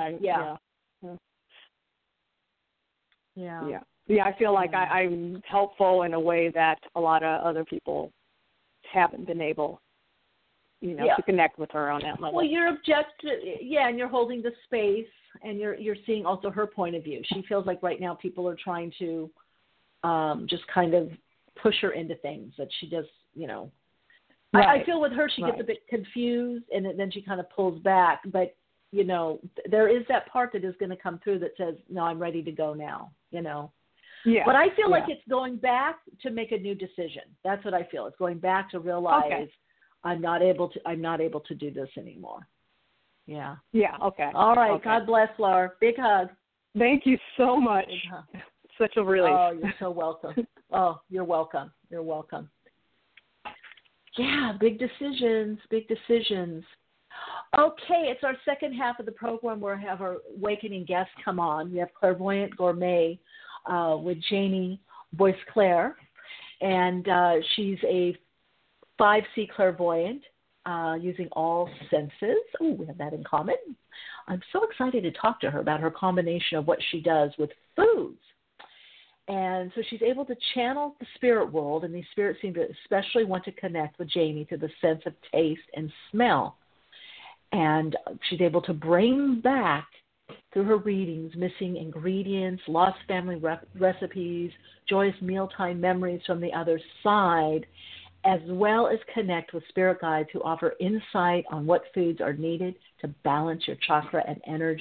I feel like I'm helpful in a way that a lot of other people haven't been able, to connect with her on that level. Well, you're and you're holding the space, and you're seeing also her point of view. She feels like right now people are trying to just kind of push her into things that she just, I feel with her she gets a bit confused, and then she kind of pulls back. But, there is that part that is going to come through that says, no, I'm ready to go now, Yeah. But I feel like it's going back to make a new decision. That's what I feel. It's going back to realize I'm not able to do this anymore. Yeah. Yeah. Okay. All right. Okay. God bless, Laura. Big hug. Thank you so much. Such a relief. Oh, you're so welcome. Oh, you're welcome. You're welcome. Yeah. Big decisions. Big decisions. Okay. It's our second half of the program where I have our awakening guests come on. We have Clairvoyant Gourmet with Janie Boyce-Claire, and she's a 5C clairvoyant using all senses. Oh, we have that in common. I'm so excited to talk to her about her combination of what she does with foods. And so she's able to channel the spirit world, and these spirits seem to especially want to connect with Janie to the sense of taste and smell. And she's able to bring back, through her readings, missing ingredients, lost family recipes, joyous mealtime memories from the other side, as well as connect with spirit guides who offer insight on what foods are needed to balance your chakra and energy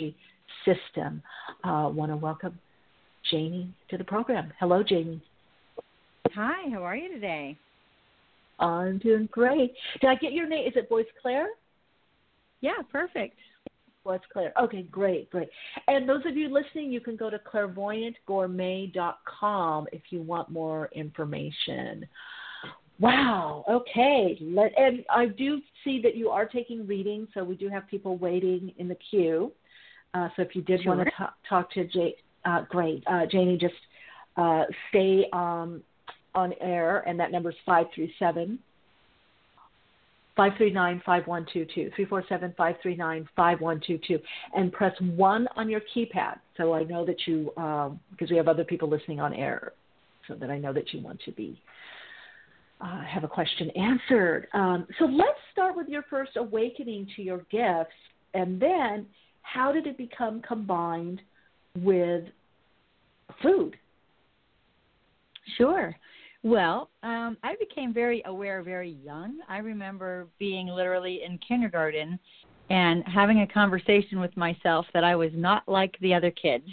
system. Want to welcome Janie to the program. Hello, Janie. Hi, how are you today? I'm doing great. Did I get your name? Is it Boyce Claire? Yeah, perfect. Boyce Claire. Okay, great. And those of you listening, you can go to clairvoyantgourmet.com if you want more information. Wow. Okay. And I do see that you are taking readings, so we do have people waiting in the queue. So if you did want to talk to great. Janie, just stay on air, and that number is 539-5122, 347-539-5122, and press 1 on your keypad. So I know that you, because we have other people listening on air, so that I know that you want to be have a question answered. So let's start with your first awakening to your gifts, and then how did it become combined with food? Sure. Well, I became very aware very young. I remember being literally in kindergarten and having a conversation with myself that I was not like the other kids.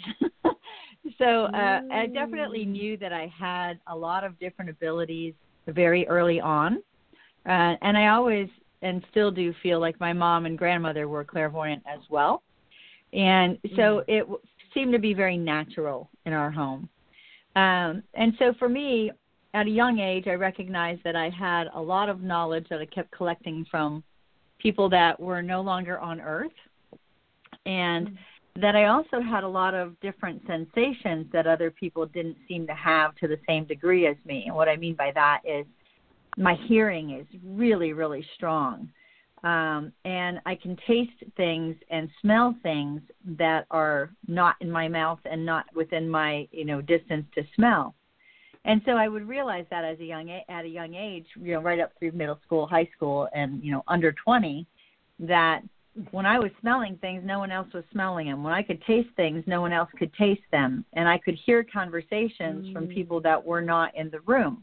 So I definitely knew that I had a lot of different abilities very early on. And I always and still do feel like my mom and grandmother were clairvoyant as well. And so it seemed to be very natural in our home. And so for me, at a young age, I recognized that I had a lot of knowledge that I kept collecting from people that were no longer on Earth, and that I also had a lot of different sensations that other people didn't seem to have to the same degree as me. And what I mean by that is my hearing is really, really strong. And I can taste things and smell things that are not in my mouth and not within my, distance to smell. And so I would realize that at a young age, right up through middle school, high school, and, under 20, that when I was smelling things, no one else was smelling them. When I could taste things, no one else could taste them. And I could hear conversations from people that were not in the room.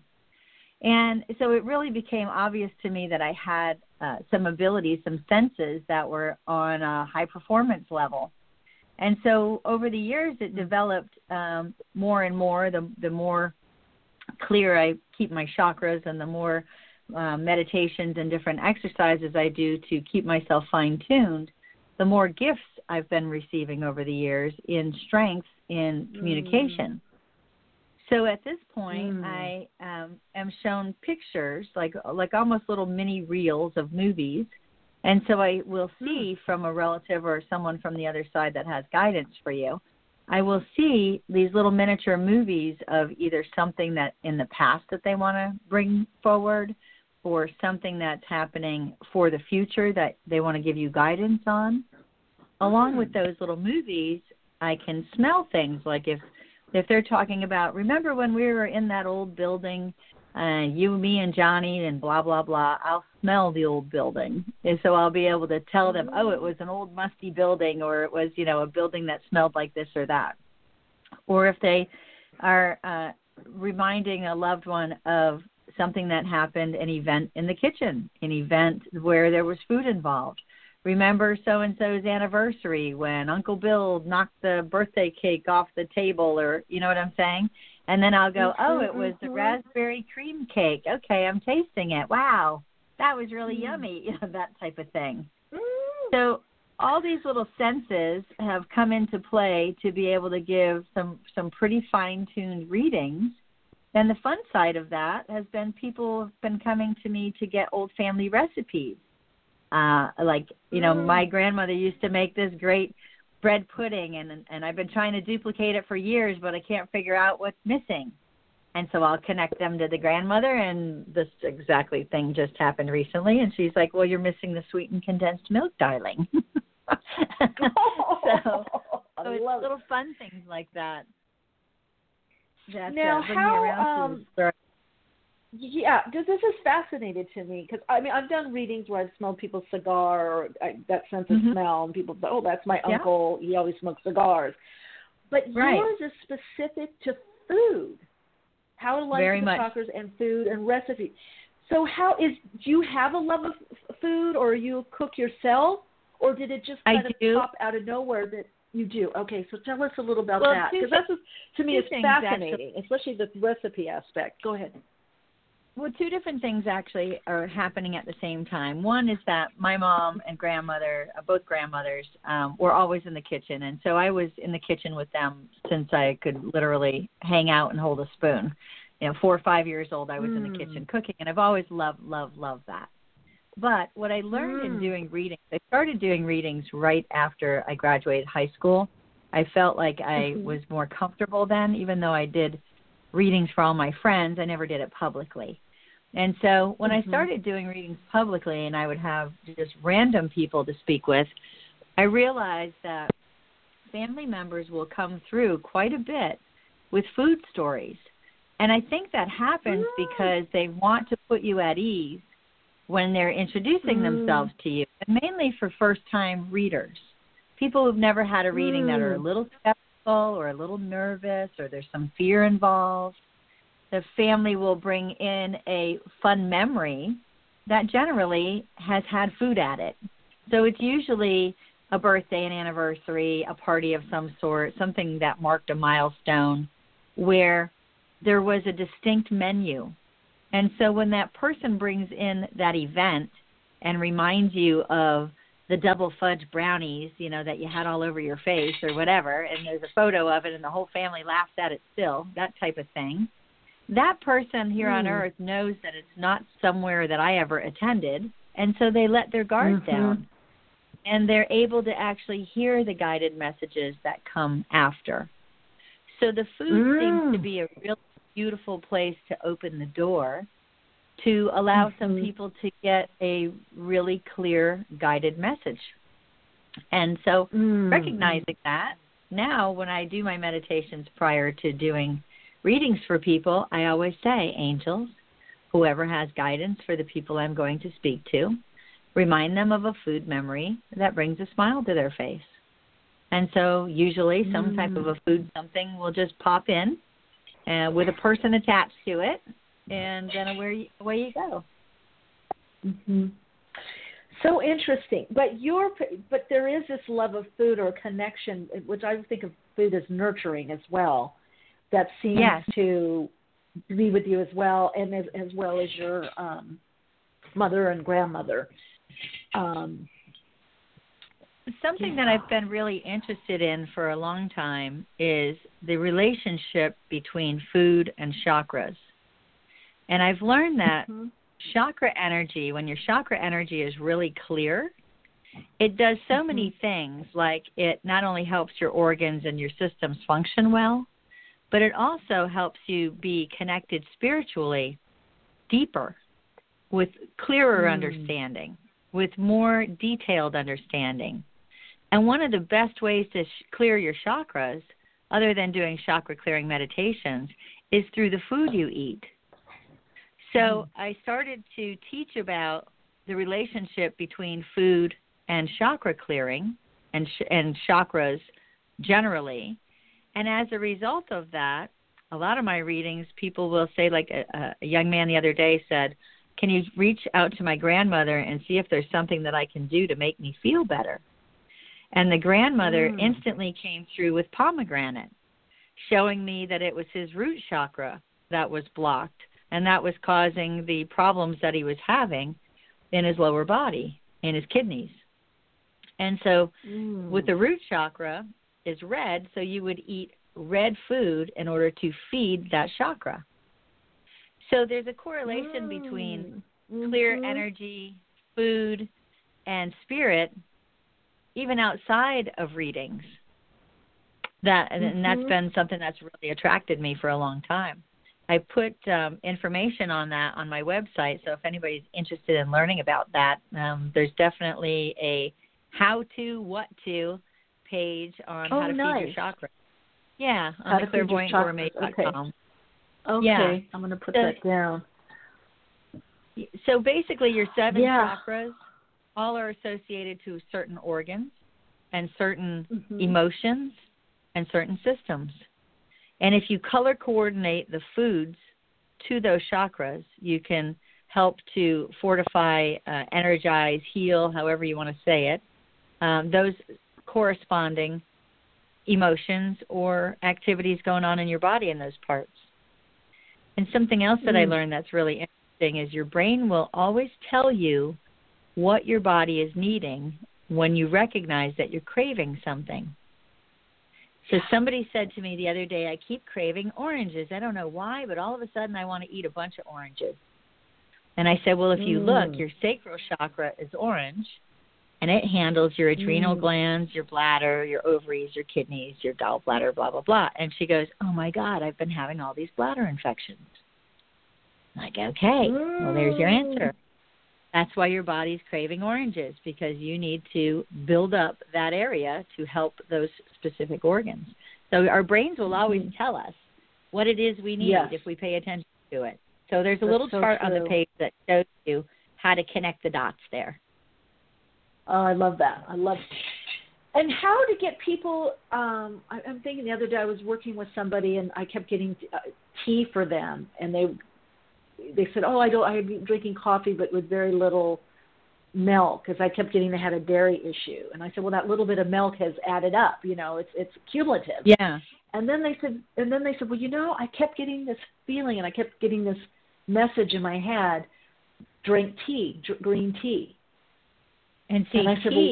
And so it really became obvious to me that I had some abilities, some senses that were on a high performance level. And so over the years, it developed more and more, the more clear I keep my chakras and the more meditations and different exercises I do to keep myself fine-tuned, the more gifts I've been receiving over the years in strength in communication. So at this point, I am shown pictures, like almost little mini reels of movies. And so I will see from a relative or someone from the other side that has guidance for you, I will see these little miniature movies of either something that in the past that they want to bring forward or something that's happening for the future that they want to give you guidance on. Along with those little movies, I can smell things like if they're talking about, remember when we were in that old building, you, me, and Johnny, and blah, blah, blah, I'll smell the old building. And so I'll be able to tell them, oh, it was an old musty building, or it was, a building that smelled like this or that. Or if they are reminding a loved one of something that happened, an event in the kitchen, an event where there was food involved. Remember so-and-so's anniversary when Uncle Bill knocked the birthday cake off the table, or you know what I'm saying? And then I'll go, oh, it was the raspberry cream cake. Okay, I'm tasting it. Wow, that was really yummy, that type of thing. So all these little senses have come into play to be able to give some pretty fine-tuned readings. And the fun side of that has been people have been coming to me to get old family recipes. My grandmother used to make this great bread pudding, and I've been trying to duplicate it for years, but I can't figure out what's missing. And so I'll connect them to the grandmother, and this exactly thing just happened recently. And she's like, well, you're missing the sweetened condensed milk, darling. So it's little fun things like that. Now, how, this is fascinating to me because, I've done readings where I've smelled people's cigar or that sense of smell, and people say, oh, that's my uncle. He always smokes cigars. But yours is specific to food. How to like the chakras and food and recipes. So do you have a love of food, or you cook yourself, or did it just kind of pop out of nowhere that You do. Okay, so tell us a little about Well, that, because that's, to me, is things, fascinating, especially the recipe aspect. Go ahead. Well, two different things actually are happening at the same time. One is that my mom and grandmother, both grandmothers, were always in the kitchen. And so I was in the kitchen with them since I could literally hang out and hold a spoon. 4 or 5 years old, I was in the kitchen cooking, and I've always loved that. But what I learned in doing readings, I started doing readings right after I graduated high school. I felt like I was more comfortable then, even though I did readings for all my friends. I never did it publicly. And so when I started doing readings publicly and I would have just random people to speak with, I realized that family members will come through quite a bit with food stories. And I think that happens because they want to put you at ease when they're introducing themselves to you, and mainly for first-time readers, people who've never had a reading that are a little skeptical or a little nervous or there's some fear involved. The family will bring in a fun memory that generally has had food at it. So it's usually a birthday, an anniversary, a party of some sort, something that marked a milestone where there was a distinct menu. And so when that person brings in that event and reminds you of the double fudge brownies, that you had all over your face or whatever, and there's a photo of it and the whole family laughs at it still, that type of thing, that person here on earth knows that it's not somewhere that I ever attended, and so they let their guard down. And they're able to actually hear the guided messages that come after. So the food seems to be a really beautiful place to open the door to allow some people to get a really clear guided message. And so recognizing that, now when I do my meditations prior to doing readings for people, I always say, angels, whoever has guidance for the people I'm going to speak to, remind them of a food memory that brings a smile to their face. And so usually some type of a food something will just pop in with a person attached to it, and then away you go. So interesting. But there is this love of food or connection, which I think of food as nurturing as well, that seems to be with you as well, and as well as your mother and grandmother. Something that I've been really interested in for a long time is the relationship between food and chakras. And I've learned that chakra energy, when your chakra energy is really clear, it does so many things, like it not only helps your organs and your systems function well, but it also helps you be connected spiritually deeper, with clearer understanding, with more detailed understanding. And one of the best ways to clear your chakras, other than doing chakra clearing meditations, is through the food you eat. So I started to teach about the relationship between food and chakra clearing and chakras generally. And as a result of that, a lot of my readings, people will say, like a young man the other day said, can you reach out to my grandmother and see if there's something that I can do to make me feel better? And the grandmother instantly came through with pomegranate, showing me that it was his root chakra that was blocked, and that was causing the problems that he was having in his lower body, in his kidneys. And so with the root chakra is red, so you would eat red food in order to feed that chakra. So there's a correlation between clear energy, food, and spirit, even outside of readings. And that's been something that's really attracted me for a long time. I put information on that on my website, so if anybody's interested in learning about that, there's definitely a how-to, what-to page on how to feed your chakra. Yeah, on the clairvoyantgourmet.com. Okay, I'm going to put that down. So basically your 7 chakras all are associated to certain organs and certain emotions and certain systems. And if you color coordinate the foods to those chakras, you can help to fortify, energize, heal, however you want to say it, those corresponding emotions or activities going on in your body in those parts. And something else that I learned that's really interesting is your brain will always tell you what your body is needing when you recognize that you're craving something. So somebody said to me the other day, I keep craving oranges. I don't know why, but all of a sudden I want to eat a bunch of oranges. And I said, well, if you look, your sacral chakra is orange, and it handles your adrenal glands, your bladder, your ovaries, your kidneys, your gallbladder, blah, blah, blah. And she goes, oh, my God, I've been having all these bladder infections. I'm like, okay, well, there's your answer. That's why your body's craving oranges, because you need to build up that area to help those specific organs. So our brains will always tell us what it is we need if we pay attention to it. So there's a little chart on the page that shows you how to connect the dots there. Oh, I love that. I love it. And how to get people, I'm thinking the other day I was working with somebody and I kept getting tea for them, and they said, oh, I've been drinking coffee but with very little milk, because I kept getting they had a dairy issue. And I said, well, that little bit of milk has added up, it's cumulative. Yeah. And then they said, well, I kept getting this feeling and I kept getting this message in my head, drink tea, green tea. And see, I said,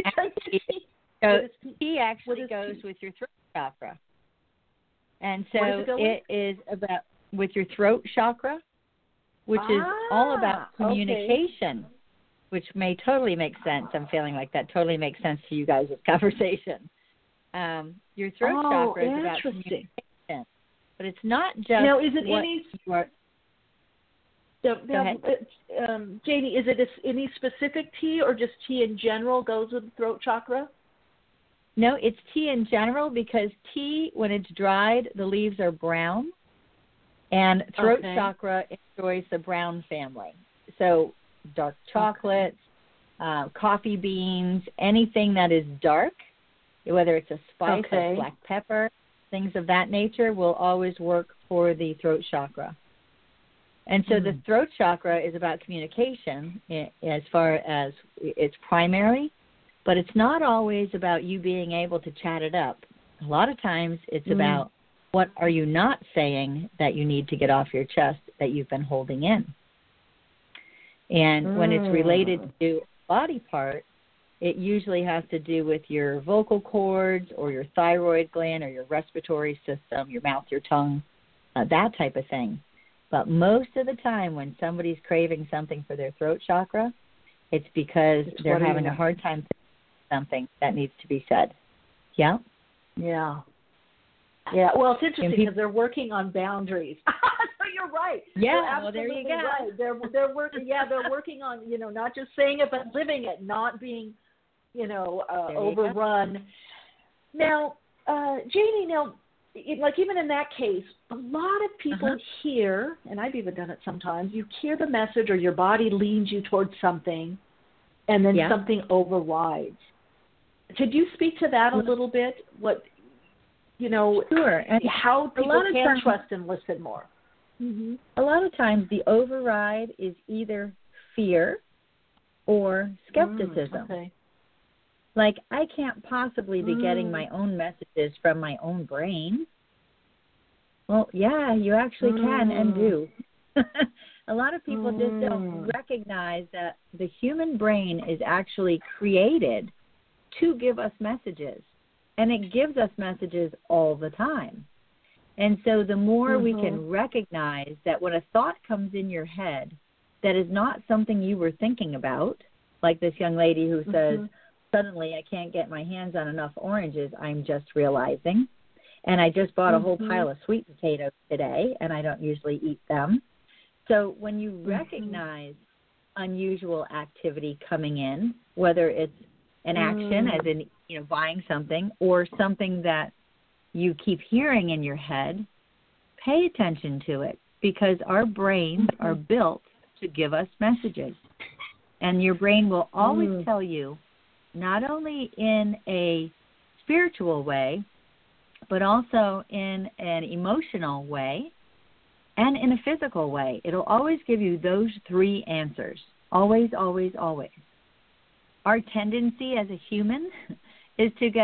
tea actually goes with your throat chakra. And so it is about with your throat chakra, which is all about communication, which may totally make sense. I'm feeling like that totally makes sense to you guys' conversation. Your throat chakra is about communication. But it's not just now, is it what any... you are... Janie, is it any specific tea or just tea in general goes with the throat chakra? No, it's tea in general, because tea, when it's dried, the leaves are brown, and throat chakra enjoys the brown family. So dark chocolates, coffee beans, anything that is dark, whether it's a spice like black pepper, things of that nature, will always work for the throat chakra. And so the throat chakra is about communication as far as it's primary, but it's not always about you being able to chat it up. A lot of times it's about what are you not saying that you need to get off your chest that you've been holding in. And when it's related to a body part, it usually has to do with your vocal cords or your thyroid gland or your respiratory system, your mouth, your tongue, that type of thing. But most of the time when somebody's craving something for their throat chakra, it's because they're having a hard time saying something that needs to be said. Yeah? Yeah. Yeah. Well, it's interesting because they're working on boundaries. So you're right. Yeah. Well, there you go. Right. They're working. Yeah, they're working on not just saying it but living it, not being overrun. Now, Janie, like even in that case, a lot of people hear, and I've even done it sometimes, you hear the message or your body leans you towards something and then something overrides. Could you speak to that a little bit? What, sure. And how people can trust and listen more? Mm-hmm. A lot of times the override is either fear or skepticism. Like, I can't possibly be getting my own messages from my own brain. Well, yeah, you actually can and do. A lot of people just don't recognize that the human brain is actually created to give us messages, and it gives us messages all the time. And so the more we can recognize that when a thought comes in your head that is not something you were thinking about, like this young lady who says, suddenly I can't get my hands on enough oranges, I'm just realizing. And I just bought a whole pile of sweet potatoes today, and I don't usually eat them. So when you recognize unusual activity coming in, whether it's an action, as in buying something, or something that you keep hearing in your head, pay attention to it, because our brains are built to give us messages. And your brain will always tell you, not only in a spiritual way, but also in an emotional way and in a physical way. It'll always give you those three answers. Always, always, always. Our tendency as a human is to go,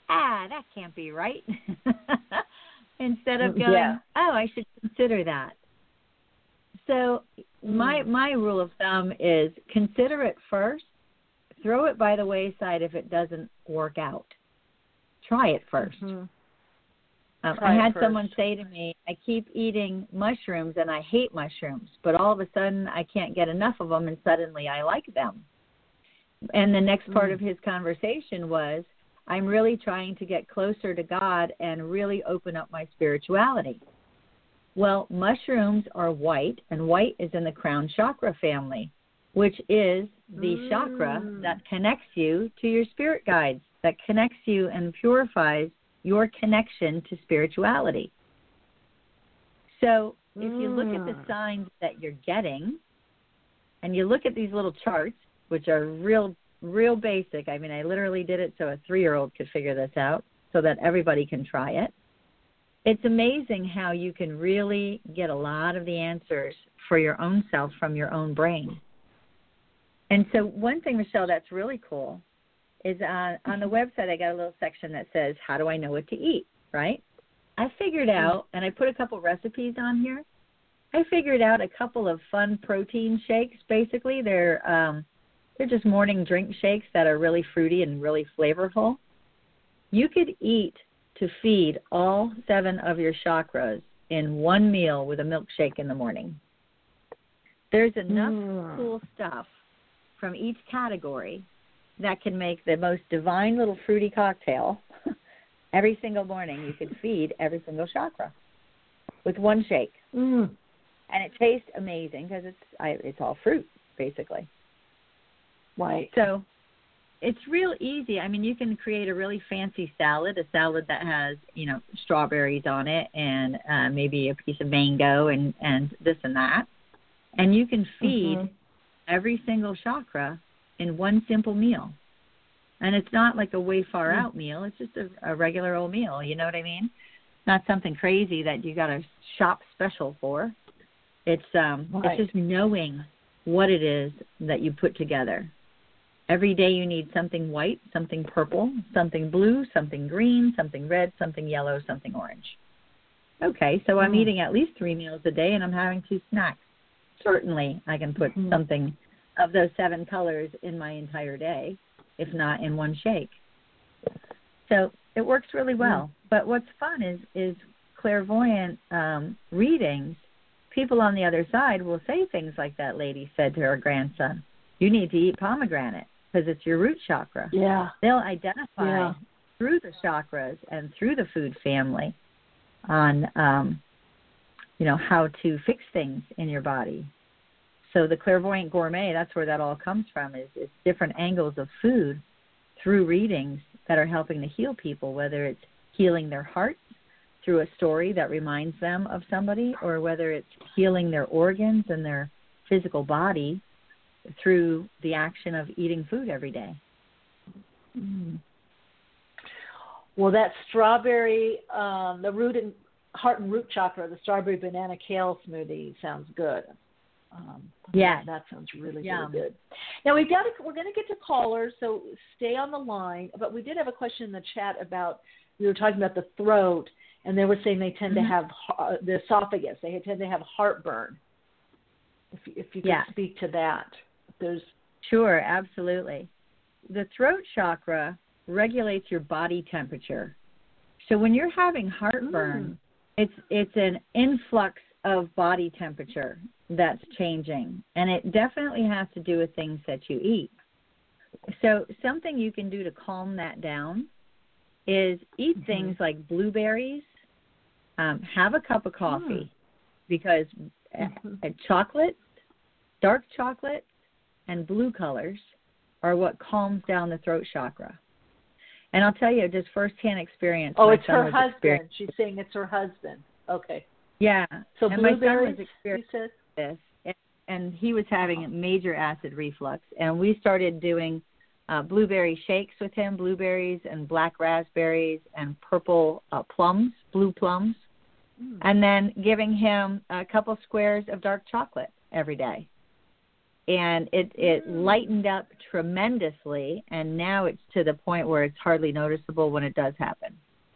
that can't be right. Instead of going, I should consider that. So my rule of thumb is consider it first, throw it by the wayside if it doesn't work out. Try it first. Mm-hmm. I had someone say to me, I keep eating mushrooms and I hate mushrooms, but all of a sudden I can't get enough of them and suddenly I like them. And the next part of his conversation was, I'm really trying to get closer to God and really open up my spirituality. Well, mushrooms are white, and white is in the crown chakra family, which is the chakra that connects you to your spirit guides, that connects you and purifies your connection to spirituality. So if you look at the signs that you're getting, and you look at these little charts, which are real basic. I mean, I literally did it so a 3-year-old could figure this out so that everybody can try it. It's amazing how you can really get a lot of the answers for your own self from your own brain. And so one thing, Michelle, that's really cool is on the website I got a little section that says, how do I know what to eat, right? I figured out, and I put a couple recipes on here, I figured out a couple of fun protein shakes. Basically, they're just morning drink shakes that are really fruity and really flavorful. You could eat to feed all 7 of your chakras in one meal with a milkshake in the morning. There's enough cool stuff from each category that can make the most divine little fruity cocktail every single morning. You could feed every single chakra with one shake. And it tastes amazing because it's all fruit, basically. Right. So it's real easy. I mean, you can create a really fancy salad, a salad that has, strawberries on it and maybe a piece of mango and this and that. And you can feed every single chakra in one simple meal. And it's not like a way far out meal. It's just a regular old meal. You know what I mean? Not something crazy that you got to shop special for. It's it's just knowing what it is that you put together. Every day you need something white, something purple, something blue, something green, something red, something yellow, something orange. Okay, so I'm eating at least 3 meals a day and I'm having 2 snacks. Certainly I can put something of those 7 colors in my entire day, if not in one shake. So it works really well. But what's fun is clairvoyant readings. People on the other side will say things like that lady said to her grandson. You need to eat pomegranate because it's your root chakra. Yeah. They'll identify through the chakras and through the food family on, how to fix things in your body. So the clairvoyant gourmet, that's where that all comes from, is different angles of food through readings that are helping to heal people, whether it's healing their hearts through a story that reminds them of somebody, or whether it's healing their organs and their physical body through the action of eating food every day. Well, that strawberry, the root and heart and root chakra, the strawberry banana kale smoothie sounds good. That sounds really good. Now we're going to get to callers, so stay on the line. But we did have a question in the chat about, we were talking about the throat, and they were saying they tend to have the esophagus. They tend to have heartburn. If you could speak to that. Sure, absolutely. The throat chakra regulates your body temperature. So when you're having heartburn, it's an influx of body temperature that's changing, and it definitely has to do with things that you eat. So something you can do to calm that down is eat things like blueberries, have a cup of coffee, because chocolate, dark chocolate, and blue colors are what calms down the throat chakra. And I'll tell you, just firsthand experience. Oh, it's her husband. She's saying it's her husband. Okay. Yeah. So and blueberries, my son was experiencing this, and he was having major acid reflux. And we started doing blueberry shakes with him, blueberries and black raspberries and purple plums, blue plums, and then giving him a couple squares of dark chocolate every day. and it lightened up tremendously, and now it's to the point where it's hardly noticeable when it does happen.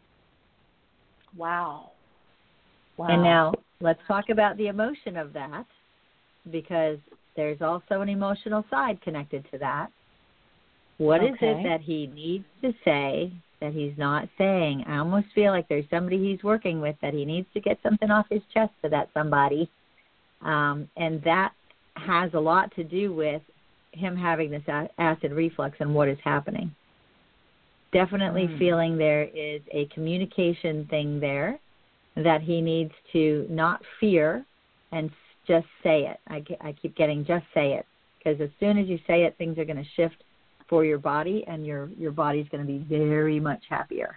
Wow. And now let's talk about the emotion of that, because there's also an emotional side connected to that. What is it that he needs to say that he's not saying? I almost feel like there's somebody he's working with that he needs to get something off his chest to that somebody. And that has a lot to do with him having this acid reflux and what is happening. Definitely feeling there is a communication thing there that he needs to not fear and just say it. I keep getting just say it, because as soon as you say it, things are going to shift for your body, and your body's going to be very much happier.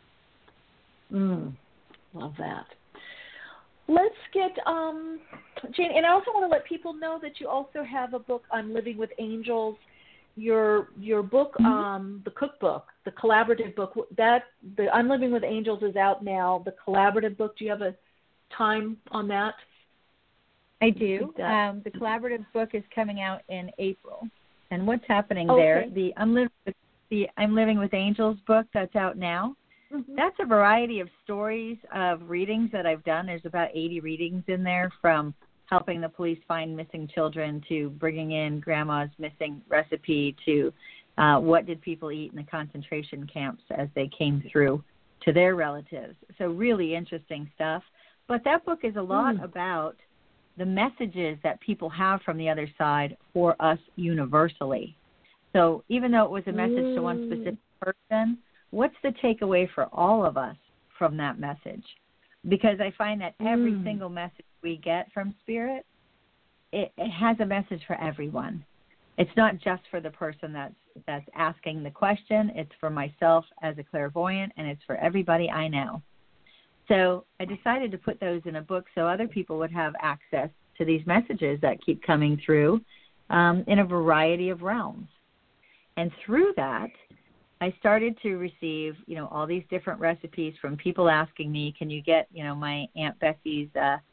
Love that. Let's get Jane, and I also want to let people know that you also have a book, I'm Living with Angels. Your book, the cookbook, the collaborative book, the I'm Living with Angels is out now. The collaborative book, do you have a time on that? I do. The collaborative book is coming out in April. And what's happening there, the I'm Living with Angels book that's out now, that's a variety of stories of readings that I've done. There's about 80 readings in there, from helping the police find missing children to bringing in grandma's missing recipe to what did people eat in the concentration camps as they came through to their relatives. So really interesting stuff. But that book is a lot about the messages that people have from the other side for us universally. So even though it was a message to one specific person, what's the takeaway for all of us from that message? Because I find that every single message we get from Spirit, it has a message for everyone. It's not just for the person that's asking the question. It's for myself as a clairvoyant, and it's for everybody I know. So I decided to put those in a book so other people would have access to these messages that keep coming through in a variety of realms. And through that, I started to receive, all these different recipes from people asking me, can you get, my Aunt Bessie's,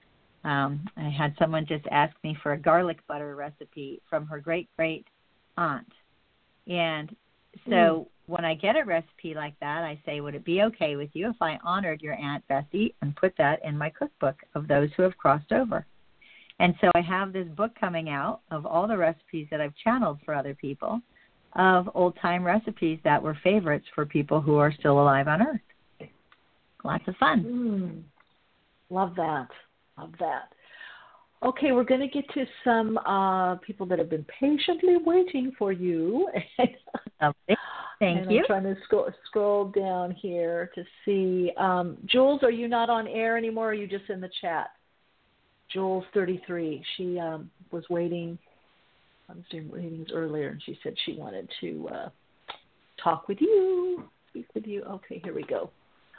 I had someone just ask me for a garlic butter recipe from her great-great aunt. And so when I get a recipe like that, I say, would it be okay with you if I honored your Aunt Bessie and put that in my cookbook of those who have crossed over? And so I have this book coming out of all the recipes that I've channeled for other people, of old-time recipes that were favorites for people who are still alive on Earth. Lots of fun. Love that. Love that. Okay, we're going to get to some people that have been patiently waiting for you. Thank you. I'm trying to scroll down here to see. Jules, are you not on air anymore, or are you just in the chat? Jules 33. She was waiting. I was doing readings earlier, and she said she wanted to talk with you, speak with you. Okay, here we go.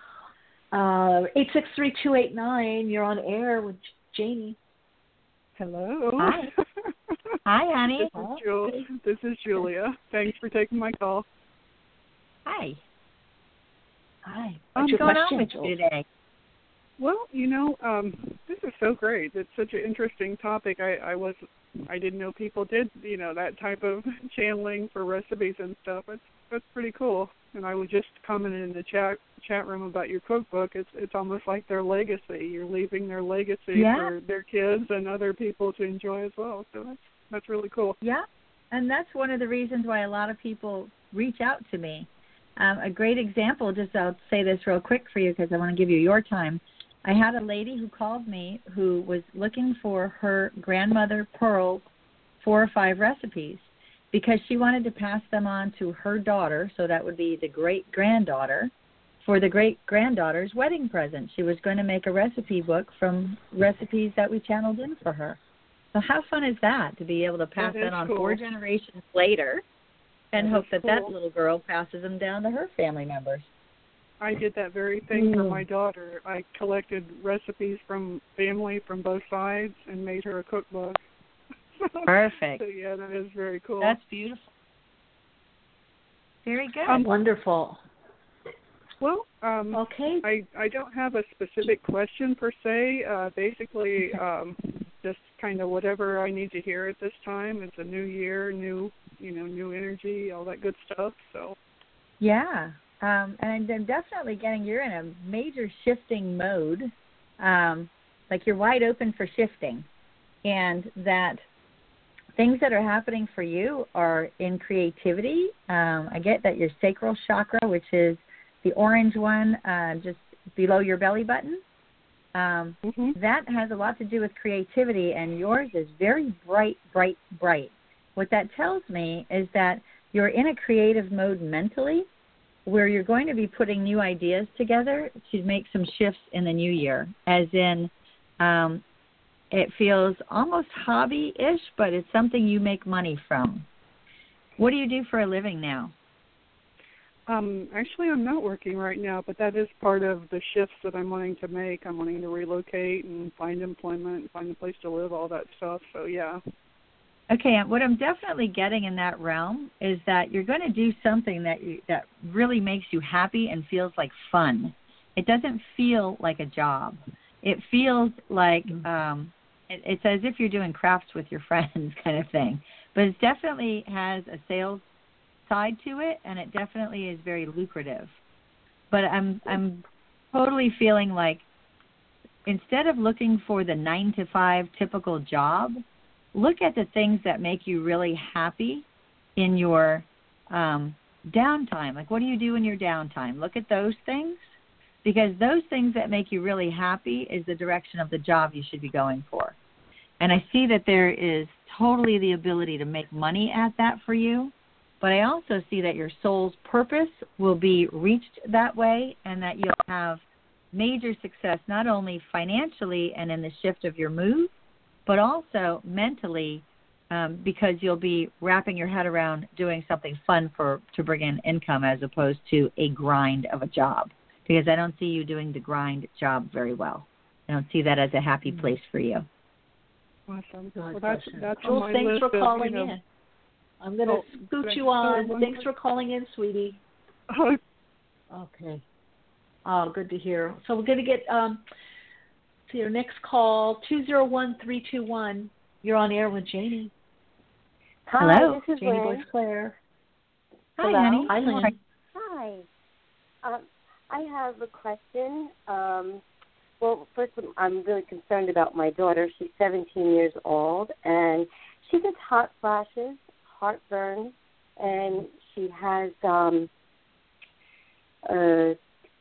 863-289. You're on air with Janie. Hello. Hi. Hi, honey. This is Julia. Thanks for taking my call. Hi. Hi. What's going on with you today? Well, this is so great. It's such an interesting topic. I didn't know people did, that type of channeling for recipes and stuff. That's pretty cool. And I was just commenting in the chat room about your cookbook. It's almost like their legacy. You're leaving their legacy for their kids and other people to enjoy as well. So that's really cool. Yeah, and that's one of the reasons why a lot of people reach out to me. A great example, I'll say this real quick for you because I want to give you your time. I had a lady who called me who was looking for her grandmother Pearl's 4 or 5 recipes because she wanted to pass them on to her daughter, so that would be the great-granddaughter, for the great-granddaughter's wedding present. She was going to make a recipe book from recipes that we channeled in for her. So how fun is that, to be able to pass that on 4 generations later and hope that little girl passes them down to her family members? I did that very thing for my daughter. I collected recipes from family from both sides and made her a cookbook. Perfect. So, yeah, that is very cool. That's beautiful. Very good. Wonderful. Well, I don't have a specific question per se. Basically, just kind of whatever I need to hear at this time. It's a new year, new energy, all that good stuff. So. Yeah, and I'm definitely getting you're in a major shifting mode, like you're wide open for shifting, and that things that are happening for you are in creativity. I get that your sacral chakra, which is the orange one just below your belly button, that has a lot to do with creativity, and yours is very bright, bright, bright. What that tells me is that you're in a creative mode mentally where you're going to be putting new ideas together to make some shifts in the new year, as in it feels almost hobby-ish, but it's something you make money from. What do you do for a living now? Actually, I'm not working right now, but that is part of the shifts that I'm wanting to make. I'm wanting to relocate and find employment, find a place to live, all that stuff. So, yeah. Okay, what I'm definitely getting in that realm is that you're going to do something that really makes you happy and feels like fun. It doesn't feel like a job. It feels like it's as if you're doing crafts with your friends kind of thing. But it definitely has a sales side to it, and it definitely is very lucrative. But I'm totally feeling like instead of looking for the 9-to-5 typical job, look at the things that make you really happy in your downtime. Like, what do you do in your downtime? Look at those things, because those things that make you really happy is the direction of the job you should be going for. And I see that there is totally the ability to make money at that for you, but I also see that your soul's purpose will be reached that way, and that you'll have major success not only financially and in the shift of your move, but also mentally, because you'll be wrapping your head around doing something fun to bring in income as opposed to a grind of a job. Because I don't see you doing the grind job very well. I don't see that as a happy place for you. Awesome. Well, that's well, on my thanks list for of, calling in. I'm going to scoot you on. Thanks for calling in, sweetie. Okay. Oh, good to hear. So we're going to get to your next call, 201-321. You're on air with Janie. Hi, hello. This is Janie Lynn. Boyce Claire. Hi, hello. honey. Hi, Lynn. Hi. I have a question. Well, first, I'm really concerned about my daughter. She's 17 years old, and she gets hot flashes, heartburn, and she has an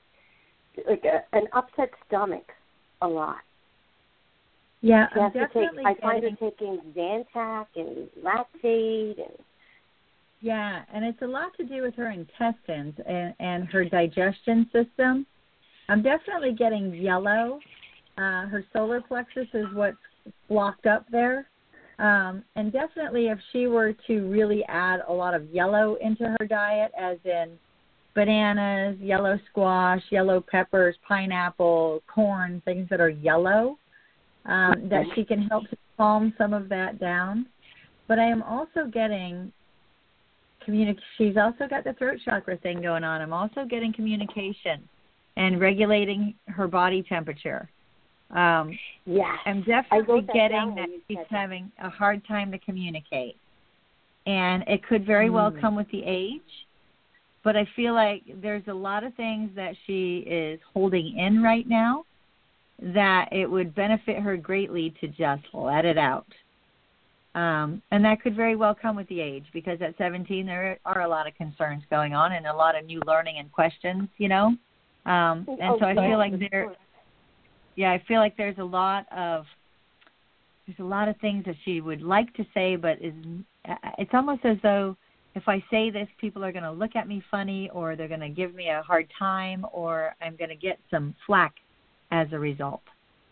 upset stomach a lot. Yeah, she has to take. I find her taking Zantac and Lactate and. Yeah, and it's a lot to do with her intestines and her digestion system. I'm definitely getting yellow. Her solar plexus is what's blocked up there. And definitely if she were to really add a lot of yellow into her diet, as in bananas, yellow squash, yellow peppers, pineapple, corn, things that are yellow, that she can help to calm some of that down. But I am also getting she's also got the throat chakra thing going on. I'm also getting communication and regulating her body temperature. Yeah, I'm definitely getting that she's having a hard time to communicate. And it could very well come with the age, but I feel like there's a lot of things that she is holding in right now that it would benefit her greatly to just let it out. And that could very well come with the age, because at 17 there are a lot of concerns going on and a lot of new learning and questions, you know. And so I feel like I feel like there's a lot of things that she would like to say, but it's almost as though if I say this, people are going to look at me funny, or they're going to give me a hard time, or I'm going to get some flack as a result.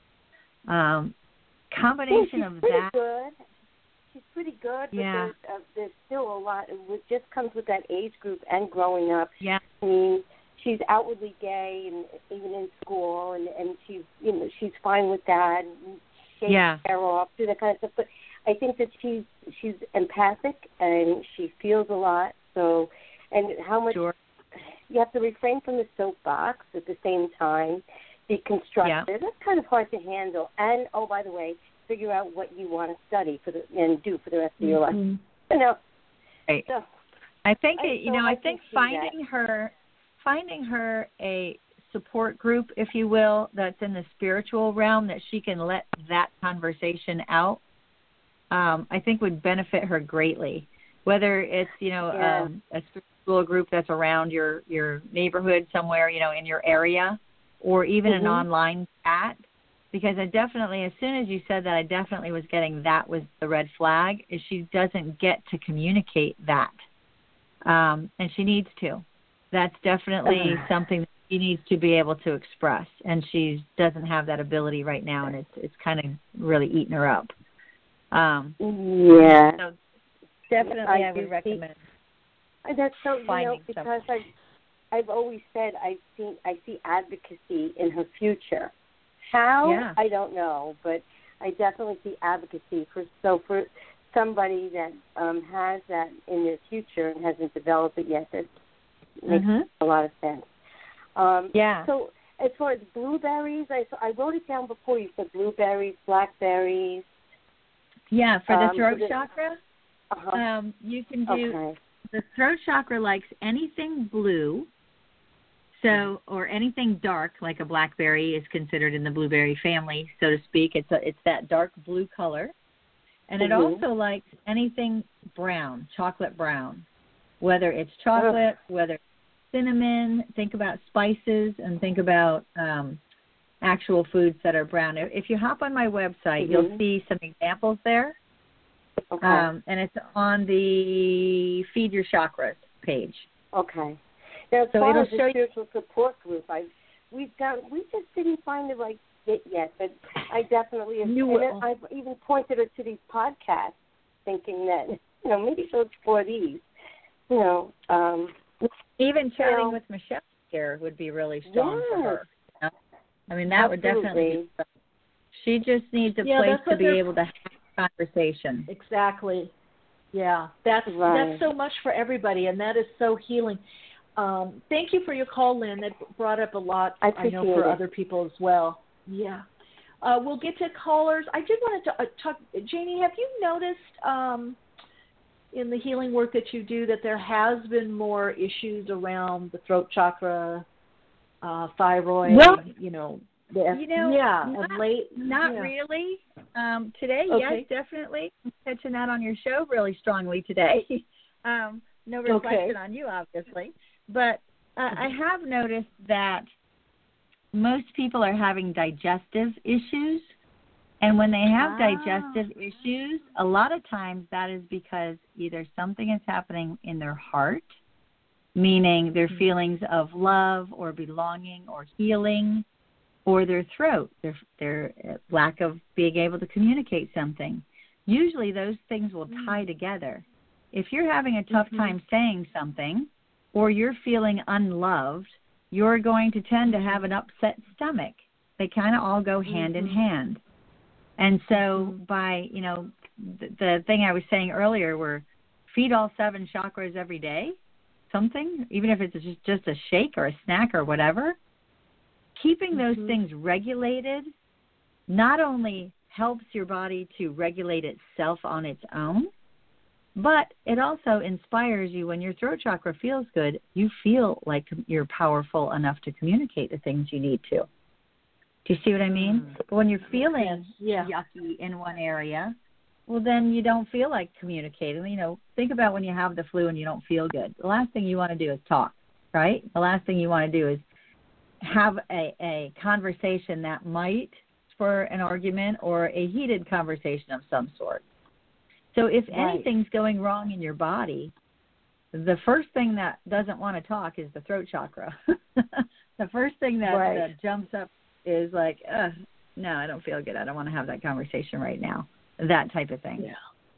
Combination of that. Good. She's pretty good, but there's still a lot. It just comes with that age group and growing up. Yeah. I mean, she's outwardly gay, and even in school, and she's fine with that. And shave her hair off, do that kind of stuff. But I think that she's empathic and she feels a lot. So, and how much you have to refrain from the soapbox at the same time. Be constructive. That's kind of hard to handle. And by the way, figure out what you want to study and do for the rest of your life. You know. Right. So, I think I think that. finding her a support group, if you will, that's in the spiritual realm that she can let that conversation out, I think would benefit her greatly. Whether it's, a spiritual group that's around your neighborhood somewhere, in your area, or even an online chat. Because I definitely, as soon as you said that, I definitely was getting that was the red flag, is she doesn't get to communicate that. And she needs to. That's definitely something that she needs to be able to express, and she doesn't have that ability right now, and it's kind of really eating her up. So definitely, I would recommend. That's so finding because I've always said I see advocacy in her future. How I don't know, but I definitely see advocacy for somebody that has that in their future and hasn't developed it yet. That makes a lot of sense. So as far as blueberries, I wrote it down before. You said blueberries, blackberries. Yeah, for the throat chakra, you can do the throat chakra likes anything blue. So, or anything dark, like a blackberry is considered in the blueberry family, so to speak. It's that dark blue color. And it also likes anything brown, chocolate brown, whether it's chocolate, whether it's cinnamon. Think about spices and think about actual foods that are brown. If you hop on my website, you'll see some examples there. And it's on the Feed Your Chakras page. Okay. Now, as far as the spiritual support group, we just didn't find the right fit yet, but I definitely have. And I've even pointed her to these podcasts, thinking that maybe she'll explore these. Even chatting with Michelle here would be really strong for her. I mean, that would definitely be. She just needs a place to be able to have conversation. Exactly. Yeah, that's so much for everybody, and that is so healing. Thank you for your call, Lynn. That brought up a lot, I know, for other people as well. Yeah. We'll get to callers. I did want to talk. Janie, have you noticed in the healing work that you do that there has been more issues around the throat chakra, thyroid, Well, of late? Not really. Today, yes, definitely. I'm catching that on your show really strongly today. No reflection on you, obviously. But I have noticed that most people are having digestive issues. And when they have digestive issues, a lot of times that is because either something is happening in their heart, meaning their feelings of love or belonging or healing, or their throat, their lack of being able to communicate something. Usually those things will tie together. If you're having a tough time saying something, or you're feeling unloved, you're going to tend to have an upset stomach. They kind of all go hand in hand. And so by, the thing I was saying earlier, where feed all 7 chakras every day, something, even if it's just a shake or a snack or whatever, keeping those things regulated not only helps your body to regulate itself on its own, but it also inspires you. When your throat chakra feels good, you feel like you're powerful enough to communicate the things you need to. Do you see what I mean? But when you're feeling yucky in one area, well, then you don't feel like communicating. Think about when you have the flu and you don't feel good. The last thing you want to do is talk, right? The last thing you want to do is have a conversation that might spur an argument or a heated conversation of some sort. So if anything's going wrong in your body, the first thing that doesn't want to talk is the throat chakra. The first thing that jumps up is like, no, I don't feel good. I don't want to have that conversation right now. That type of thing. Yeah.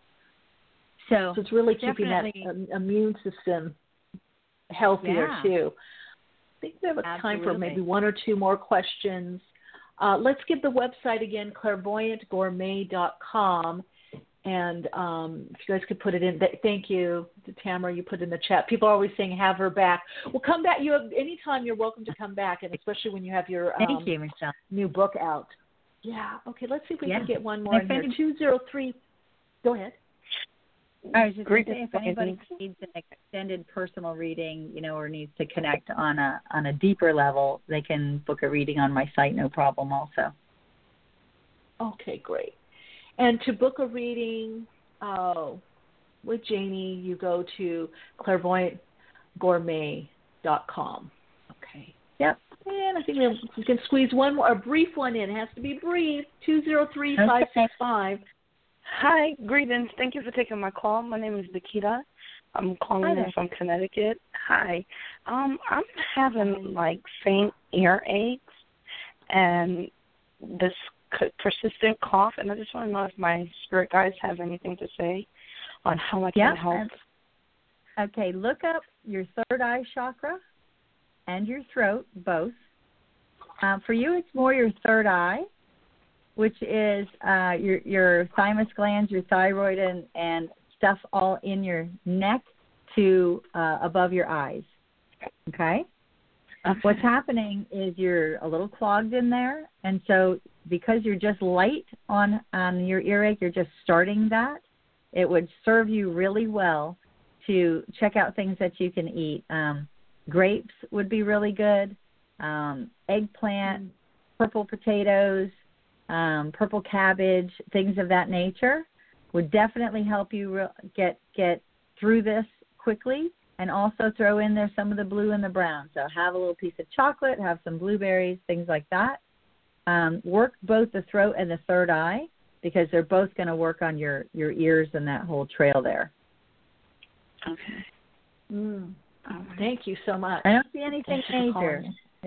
So it's really keeping that immune system healthier too. I think we have time for maybe 1 or 2 more questions. Let's give the website again, clairvoyantgourmet.com. And if you guys could put it in, thank you to Tamara, you put in the chat. People are always saying have her back. Well, come back. Anytime you're welcome to come back, and especially when you have your thank you, Michelle. new book out. Yeah. Okay. Let's see if we can get one more If in here. 203. Go ahead. I was just going to say, if anybody needs an extended personal reading, or needs to connect on a deeper level, they can book a reading on my site, no problem also. Okay, great. And to book a reading with Janie, you go to clairvoyantgourmet.com. Okay. Yep. And I think we can squeeze one more, a brief one in. It has to be brief. 203-565. Hi, greetings. Thank you for taking my call. My name is Nikita. I'm calling in from Connecticut. Hi. I'm having faint earaches and this persistent cough, and I just want to know if my spirit guides have anything to say on how I can help. Okay, look up your third eye chakra and your throat, both. For you, it's more your third eye, which is your thymus glands, your thyroid, and stuff all in your neck to above your eyes. Okay? What's happening is you're a little clogged in there, and so because you're just light on your earache, you're just starting that, it would serve you really well to check out things that you can eat. Grapes would be really good, eggplant, purple potatoes, purple cabbage, things of that nature would definitely help you get through this quickly, and also throw in there some of the blue and the brown. So have a little piece of chocolate, have some blueberries, things like that. Work both the throat and the third eye because they're both going to work on your ears and that whole trail there. Okay. Thank you so much. I don't see anything major.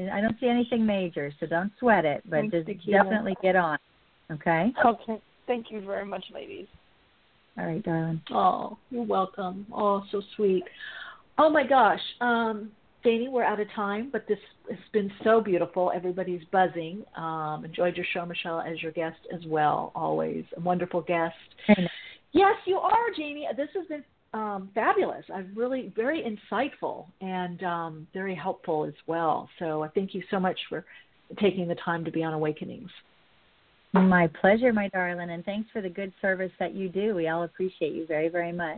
So don't sweat it, but Thanks, just Nikita. definitely get on. Okay? Okay. Thank you very much, ladies. All right, darling. Oh, you're welcome. Oh, so sweet. Oh, my gosh. Janie, we're out of time, but this has been so beautiful. Everybody's buzzing. Enjoyed your show, Michelle, as your guest as well. Always a wonderful guest. Yes, you are, Janie. This has been fabulous. I've really very insightful and very helpful as well. So I thank you so much for taking the time to be on Awakenings. My pleasure, my darling, and thanks for the good service that you do. We all appreciate you very, very much.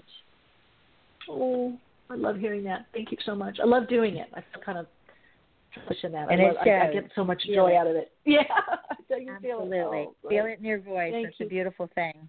Oh, I love hearing that. Thank you so much. I love doing it. I feel kind of pushing that. And I get so much joy out of it. Yeah. Absolutely. Feel it in your voice. It's a beautiful thing.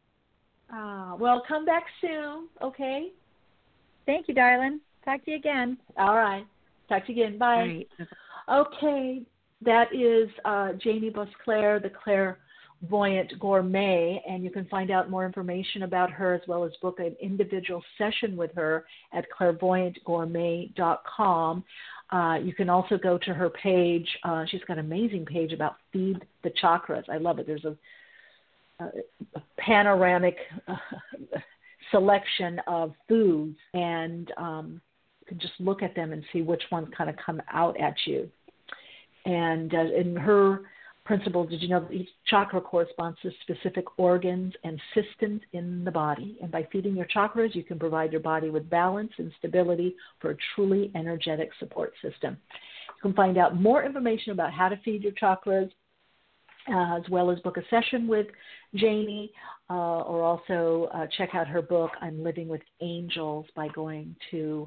Well, come back soon, okay? Thank you, darling. Talk to you again. All right. Talk to you again. Bye. Right. Okay. That is Janie Busclair, the Clairvoyant Gourmet, and you can find out more information about her as well as book an individual session with her at clairvoyantgourmet.com. You can also go to her page. She's got an amazing page about Feed the Chakras. I love it. There's a panoramic selection of foods, and you can just look at them and see which ones kind of come out at you. And in her principle, did you know that each chakra corresponds to specific organs and systems in the body? And by feeding your chakras, you can provide your body with balance and stability for a truly energetic support system. You can find out more information about how to feed your chakras, as well as book a session with Janie, or also check out her book, I'm Living with Angels, by going to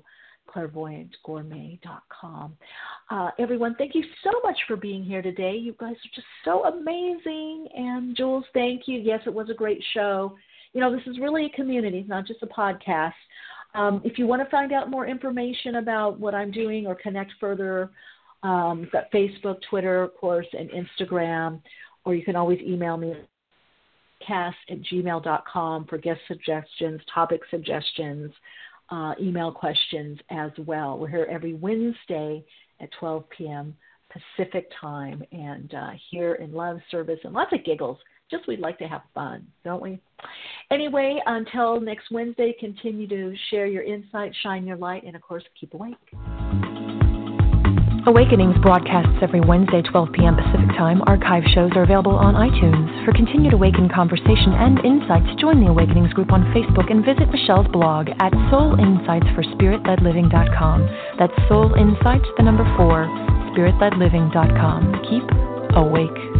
clairvoyantgourmet.com. Everyone, thank you so much for being here today. You guys are just so amazing. And Jules, thank you. Yes, it was a great show. This is really a community, not just a podcast. If you want to find out more information about what I'm doing or connect further, we've got Facebook, Twitter, of course, and Instagram, or you can always email me at cast@gmail.com for guest suggestions, topic suggestions, email questions as well. We're here every Wednesday at 12 p.m. Pacific time, and here in love, service, and lots of giggles. Just we'd like to have fun, don't we? Anyway, until next Wednesday, continue to share your insight, shine your light, and, of course, keep awake. Awakenings broadcasts every Wednesday, 12 p.m. Pacific Time. Archive shows are available on iTunes. For continued Awaken conversation and insights, join the Awakenings group on Facebook and visit Michelle's blog at soulinsightsforspiritledliving.com. That's Soul Insights, the number 4, spiritledliving.com. Keep awake.